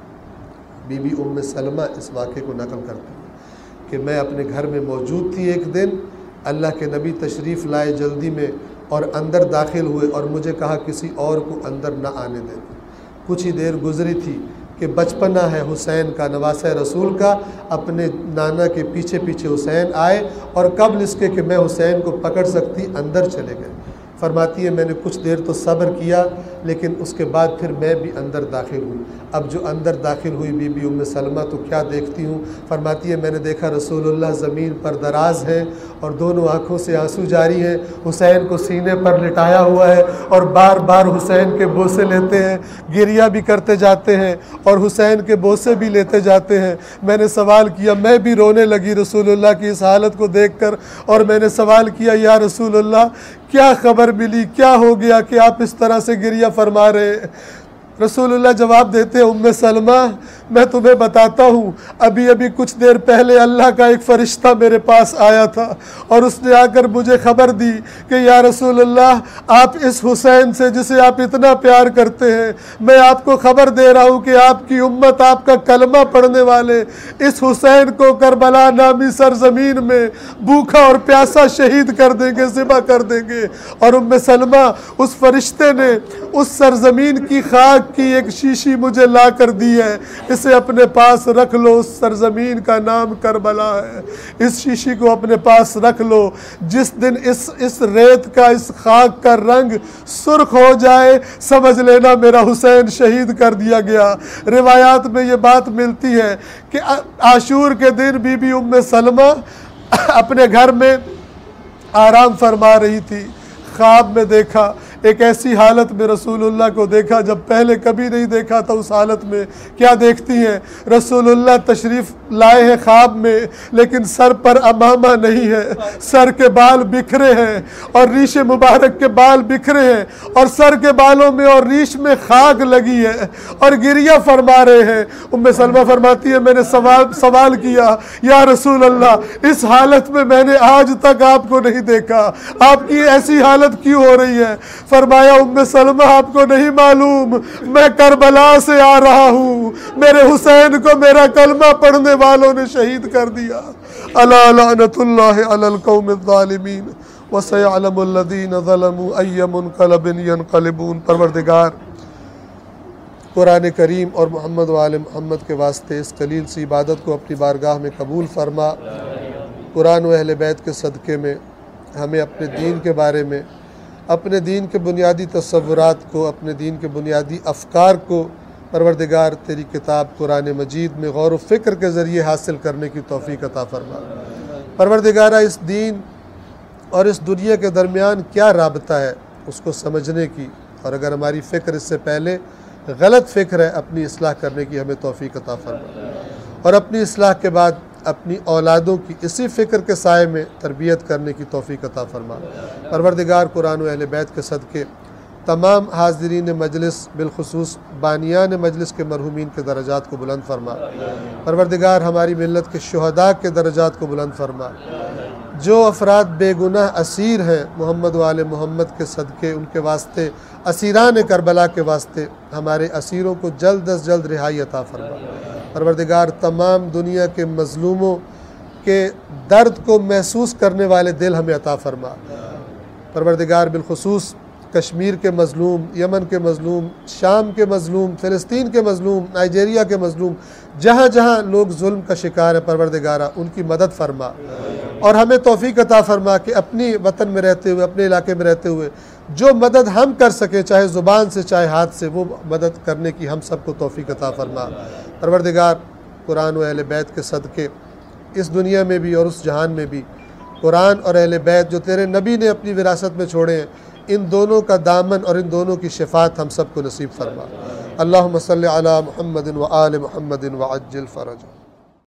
बीबी उम्मे सलमा इस वाक़े को नकल करती है कि मैं अपने घर में मौजूद थी, एक दिन अल्लाह के नबी तशरीफ़ लाए जल्दी में और अंदर दाखिल हुए और मुझे कहा किसी और को अंदर न आने दें। कुछ ही देर गुजरी थी कि बचपना है हुसैन का, नवासा रसूल का, अपने नाना के पीछे पीछे हुसैन आए और कब्ल इसके कि मैं हुसैन को पकड़ सकती अंदर चले गए। फरमाती है मैंने कुछ देर तो सब्र किया, लेकिन उसके बाद फिर मैं भी अंदर दाखिल हुई। अब जो अंदर दाखिल हुई बीबी उम्मे सलमा तो क्या देखती हूँ, फरमाती है मैंने देखा रसूलुल्लाह ज़मीन पर दराज हैं और दोनों आँखों से आंसू जारी हैं, हुसैन को सीने पर लिटाया हुआ है और बार बार हुसैन के बोसे लेते हैं, गिरिया भी करते जाते हैं और हुसैन के बोसे भी लेते जाते हैं। मैंने सवाल किया, मैं भी रोने लगी रसूलुल्लाह की इस हालत को देखकर, और मैंने सवाल किया या रसूलुल्लाह क्या खबर मिली, क्या हो गया कि आप इस तरह से गिरिया फरमा रहे हैं? रसूलुल्लाह जवाब देते हैं, उम्मे सलमा मैं तुम्हें बताता हूँ, अभी अभी कुछ देर पहले अल्लाह का एक फ़रिश्ता मेरे पास आया था और उसने आकर मुझे ख़बर दी कि या रसूलुल्लाह आप इस हुसैन से जिसे आप इतना प्यार करते हैं, मैं आपको ख़बर दे रहा हूँ कि आपकी उम्मत, आपका कलमा पढ़ने वाले इस हुसैन को करबला नामी सरजमीन में भूखा और प्यासा शहीद कर देंगे, ज़िबा कर देंगे। और उम्मे सलमा उस फरिश्ते ने उस सरजमीन की खाक की एक शीशी मुझे ला कर दी है, इसे अपने पास रख लो, उस सरजमीन का नाम करबला है, इस शीशी को अपने पास रख लो। जिस दिन इस रेत का, इस खाक का रंग सुर्ख हो जाए, समझ लेना मेरा हुसैन शहीद कर दिया गया। रिवायात में ये बात मिलती है कि आशूर के दिन बीबी उम्मे सलमा अपने घर में आराम फरमा रही थी, ख्वाब में देखा, एक ऐसी हालत में रसूलुल्लाह को देखा जब पहले कभी नहीं देखा था। उस हालत में क्या देखती हैं, रसूलुल्लाह तशरीफ़ लाए हैं ख्वाब में, लेकिन सर पर अमामा नहीं है, सर के बाल बिखरे हैं और रीश मुबारक के बाल बिखरे हैं और सर के बालों में और रीश में खाक लगी है और गिरिया फरमा रहे हैं। उम्मे सलमा फरमाती है मैंने सवाल किया, या रसूलल्लाह इस हालत में मैंने आज तक आपको नहीं देखा, आपकी ऐसी हालत क्यों हो रही है? फरमाया उम्मे सलमा आपको नहीं मालूम, मैं करबला से आ रहा हूँ, मेरे हुसैन को मेरा कलमा पढ़ने वालों ने शहीद कर दिया। अला लअनतुल्लाहि अलल कौमिज़ ज़ालिमीन व सयअलमुल लज़ीना ज़लमू अय्य मुनक़लबिन यनक़लिबून। परवरदिगार कुरान करीम और मोहम्मद व आले मोहम्मद के वास्ते इस कलील सी इबादत को अपनी बारगाह में कबूल फरमा। कुरान व अहले बैत के सदक़े में हमें अपने दीन के बारे में, अपने दीन के बुनियादी तसव्वुरात को, अपने दीन के बुनियादी अफ़कार को परवरदिगार तेरी किताब कुरान मजीद में गौर व फ़िक्र के ज़रिए हासिल करने की तौफ़ीक़ अता फ़रमा। परवरदिगारा इस दीन और इस दुनिया के दरमियान क्या राबता है, उसको समझने की, और अगर हमारी फ़िक्र इससे पहले गलत फ़िक्र है, अपनी इस्लाह करने की हमें तौफ़ीक़ अता फरमा, और अपनी इस्लाह के बाद अपनी औलादों की इसी फ़िक्र के साए में तरबियत करने की तौफ़ीक़ अता फरमा। परवरदिगार कुरान व अहले बैत के सदक़े तमाम हाज़रीन मजलिस बिलखुसूस बानियान मजलिस के मरहूमीन के दर्जात को बुलंद फरमा। परवरदिगार हमारी मिल्लत के शुहदा के दर्जात को बुलंद फरमा। जो अफराद बेगुनाह असीर हैं मोहम्मद वाले मोहम्मद के सदक़े, उनके वास्ते असीरान करबला के वास्ते हमारे असीरों को जल्द अज जल्द रिहाई अता फरमा। परवरदिगार तमाम दुनिया के मज़लूमों के दर्द को महसूस करने वाले दिल हमें अता फरमा। परवरदिगार बिलखुसूस कश्मीर के मज़लूम, यमन के मज़लूम, शाम के मज़लूम, फ़िलिस्तीन के मज़लूम, नाइजेरिया के मज़लूम, जहाँ जहाँ लोग जुल्म का शिकार है, परवरदिगारा उनकी मदद फरमा, और हमें तौफ़ीक़ अता फरमा कि अपनी वतन में रहते हुए, अपने इलाके में रहते हुए जो मदद हम कर सकें, चाहे ज़ुबान से चाहे हाथ से, वो मदद करने की हम सबको तौफ़ीक़ अता फरमा। परवरदिगार कुरान व अहले बैत के सदक़े इस दुनिया में भी और उस जहान में भी कुरान और अहले बैत जो तेरे नबी ने अपनी विरासत में छोड़े हैं, इन दोनों का दामन और इन दोनों की शफ़ाअत हम सबको नसीब फरमा। अल्लाहुम्मा सल्लि अला मुहम्मदिन व आले मुहम्मदिन व अज्जिल फ़रज।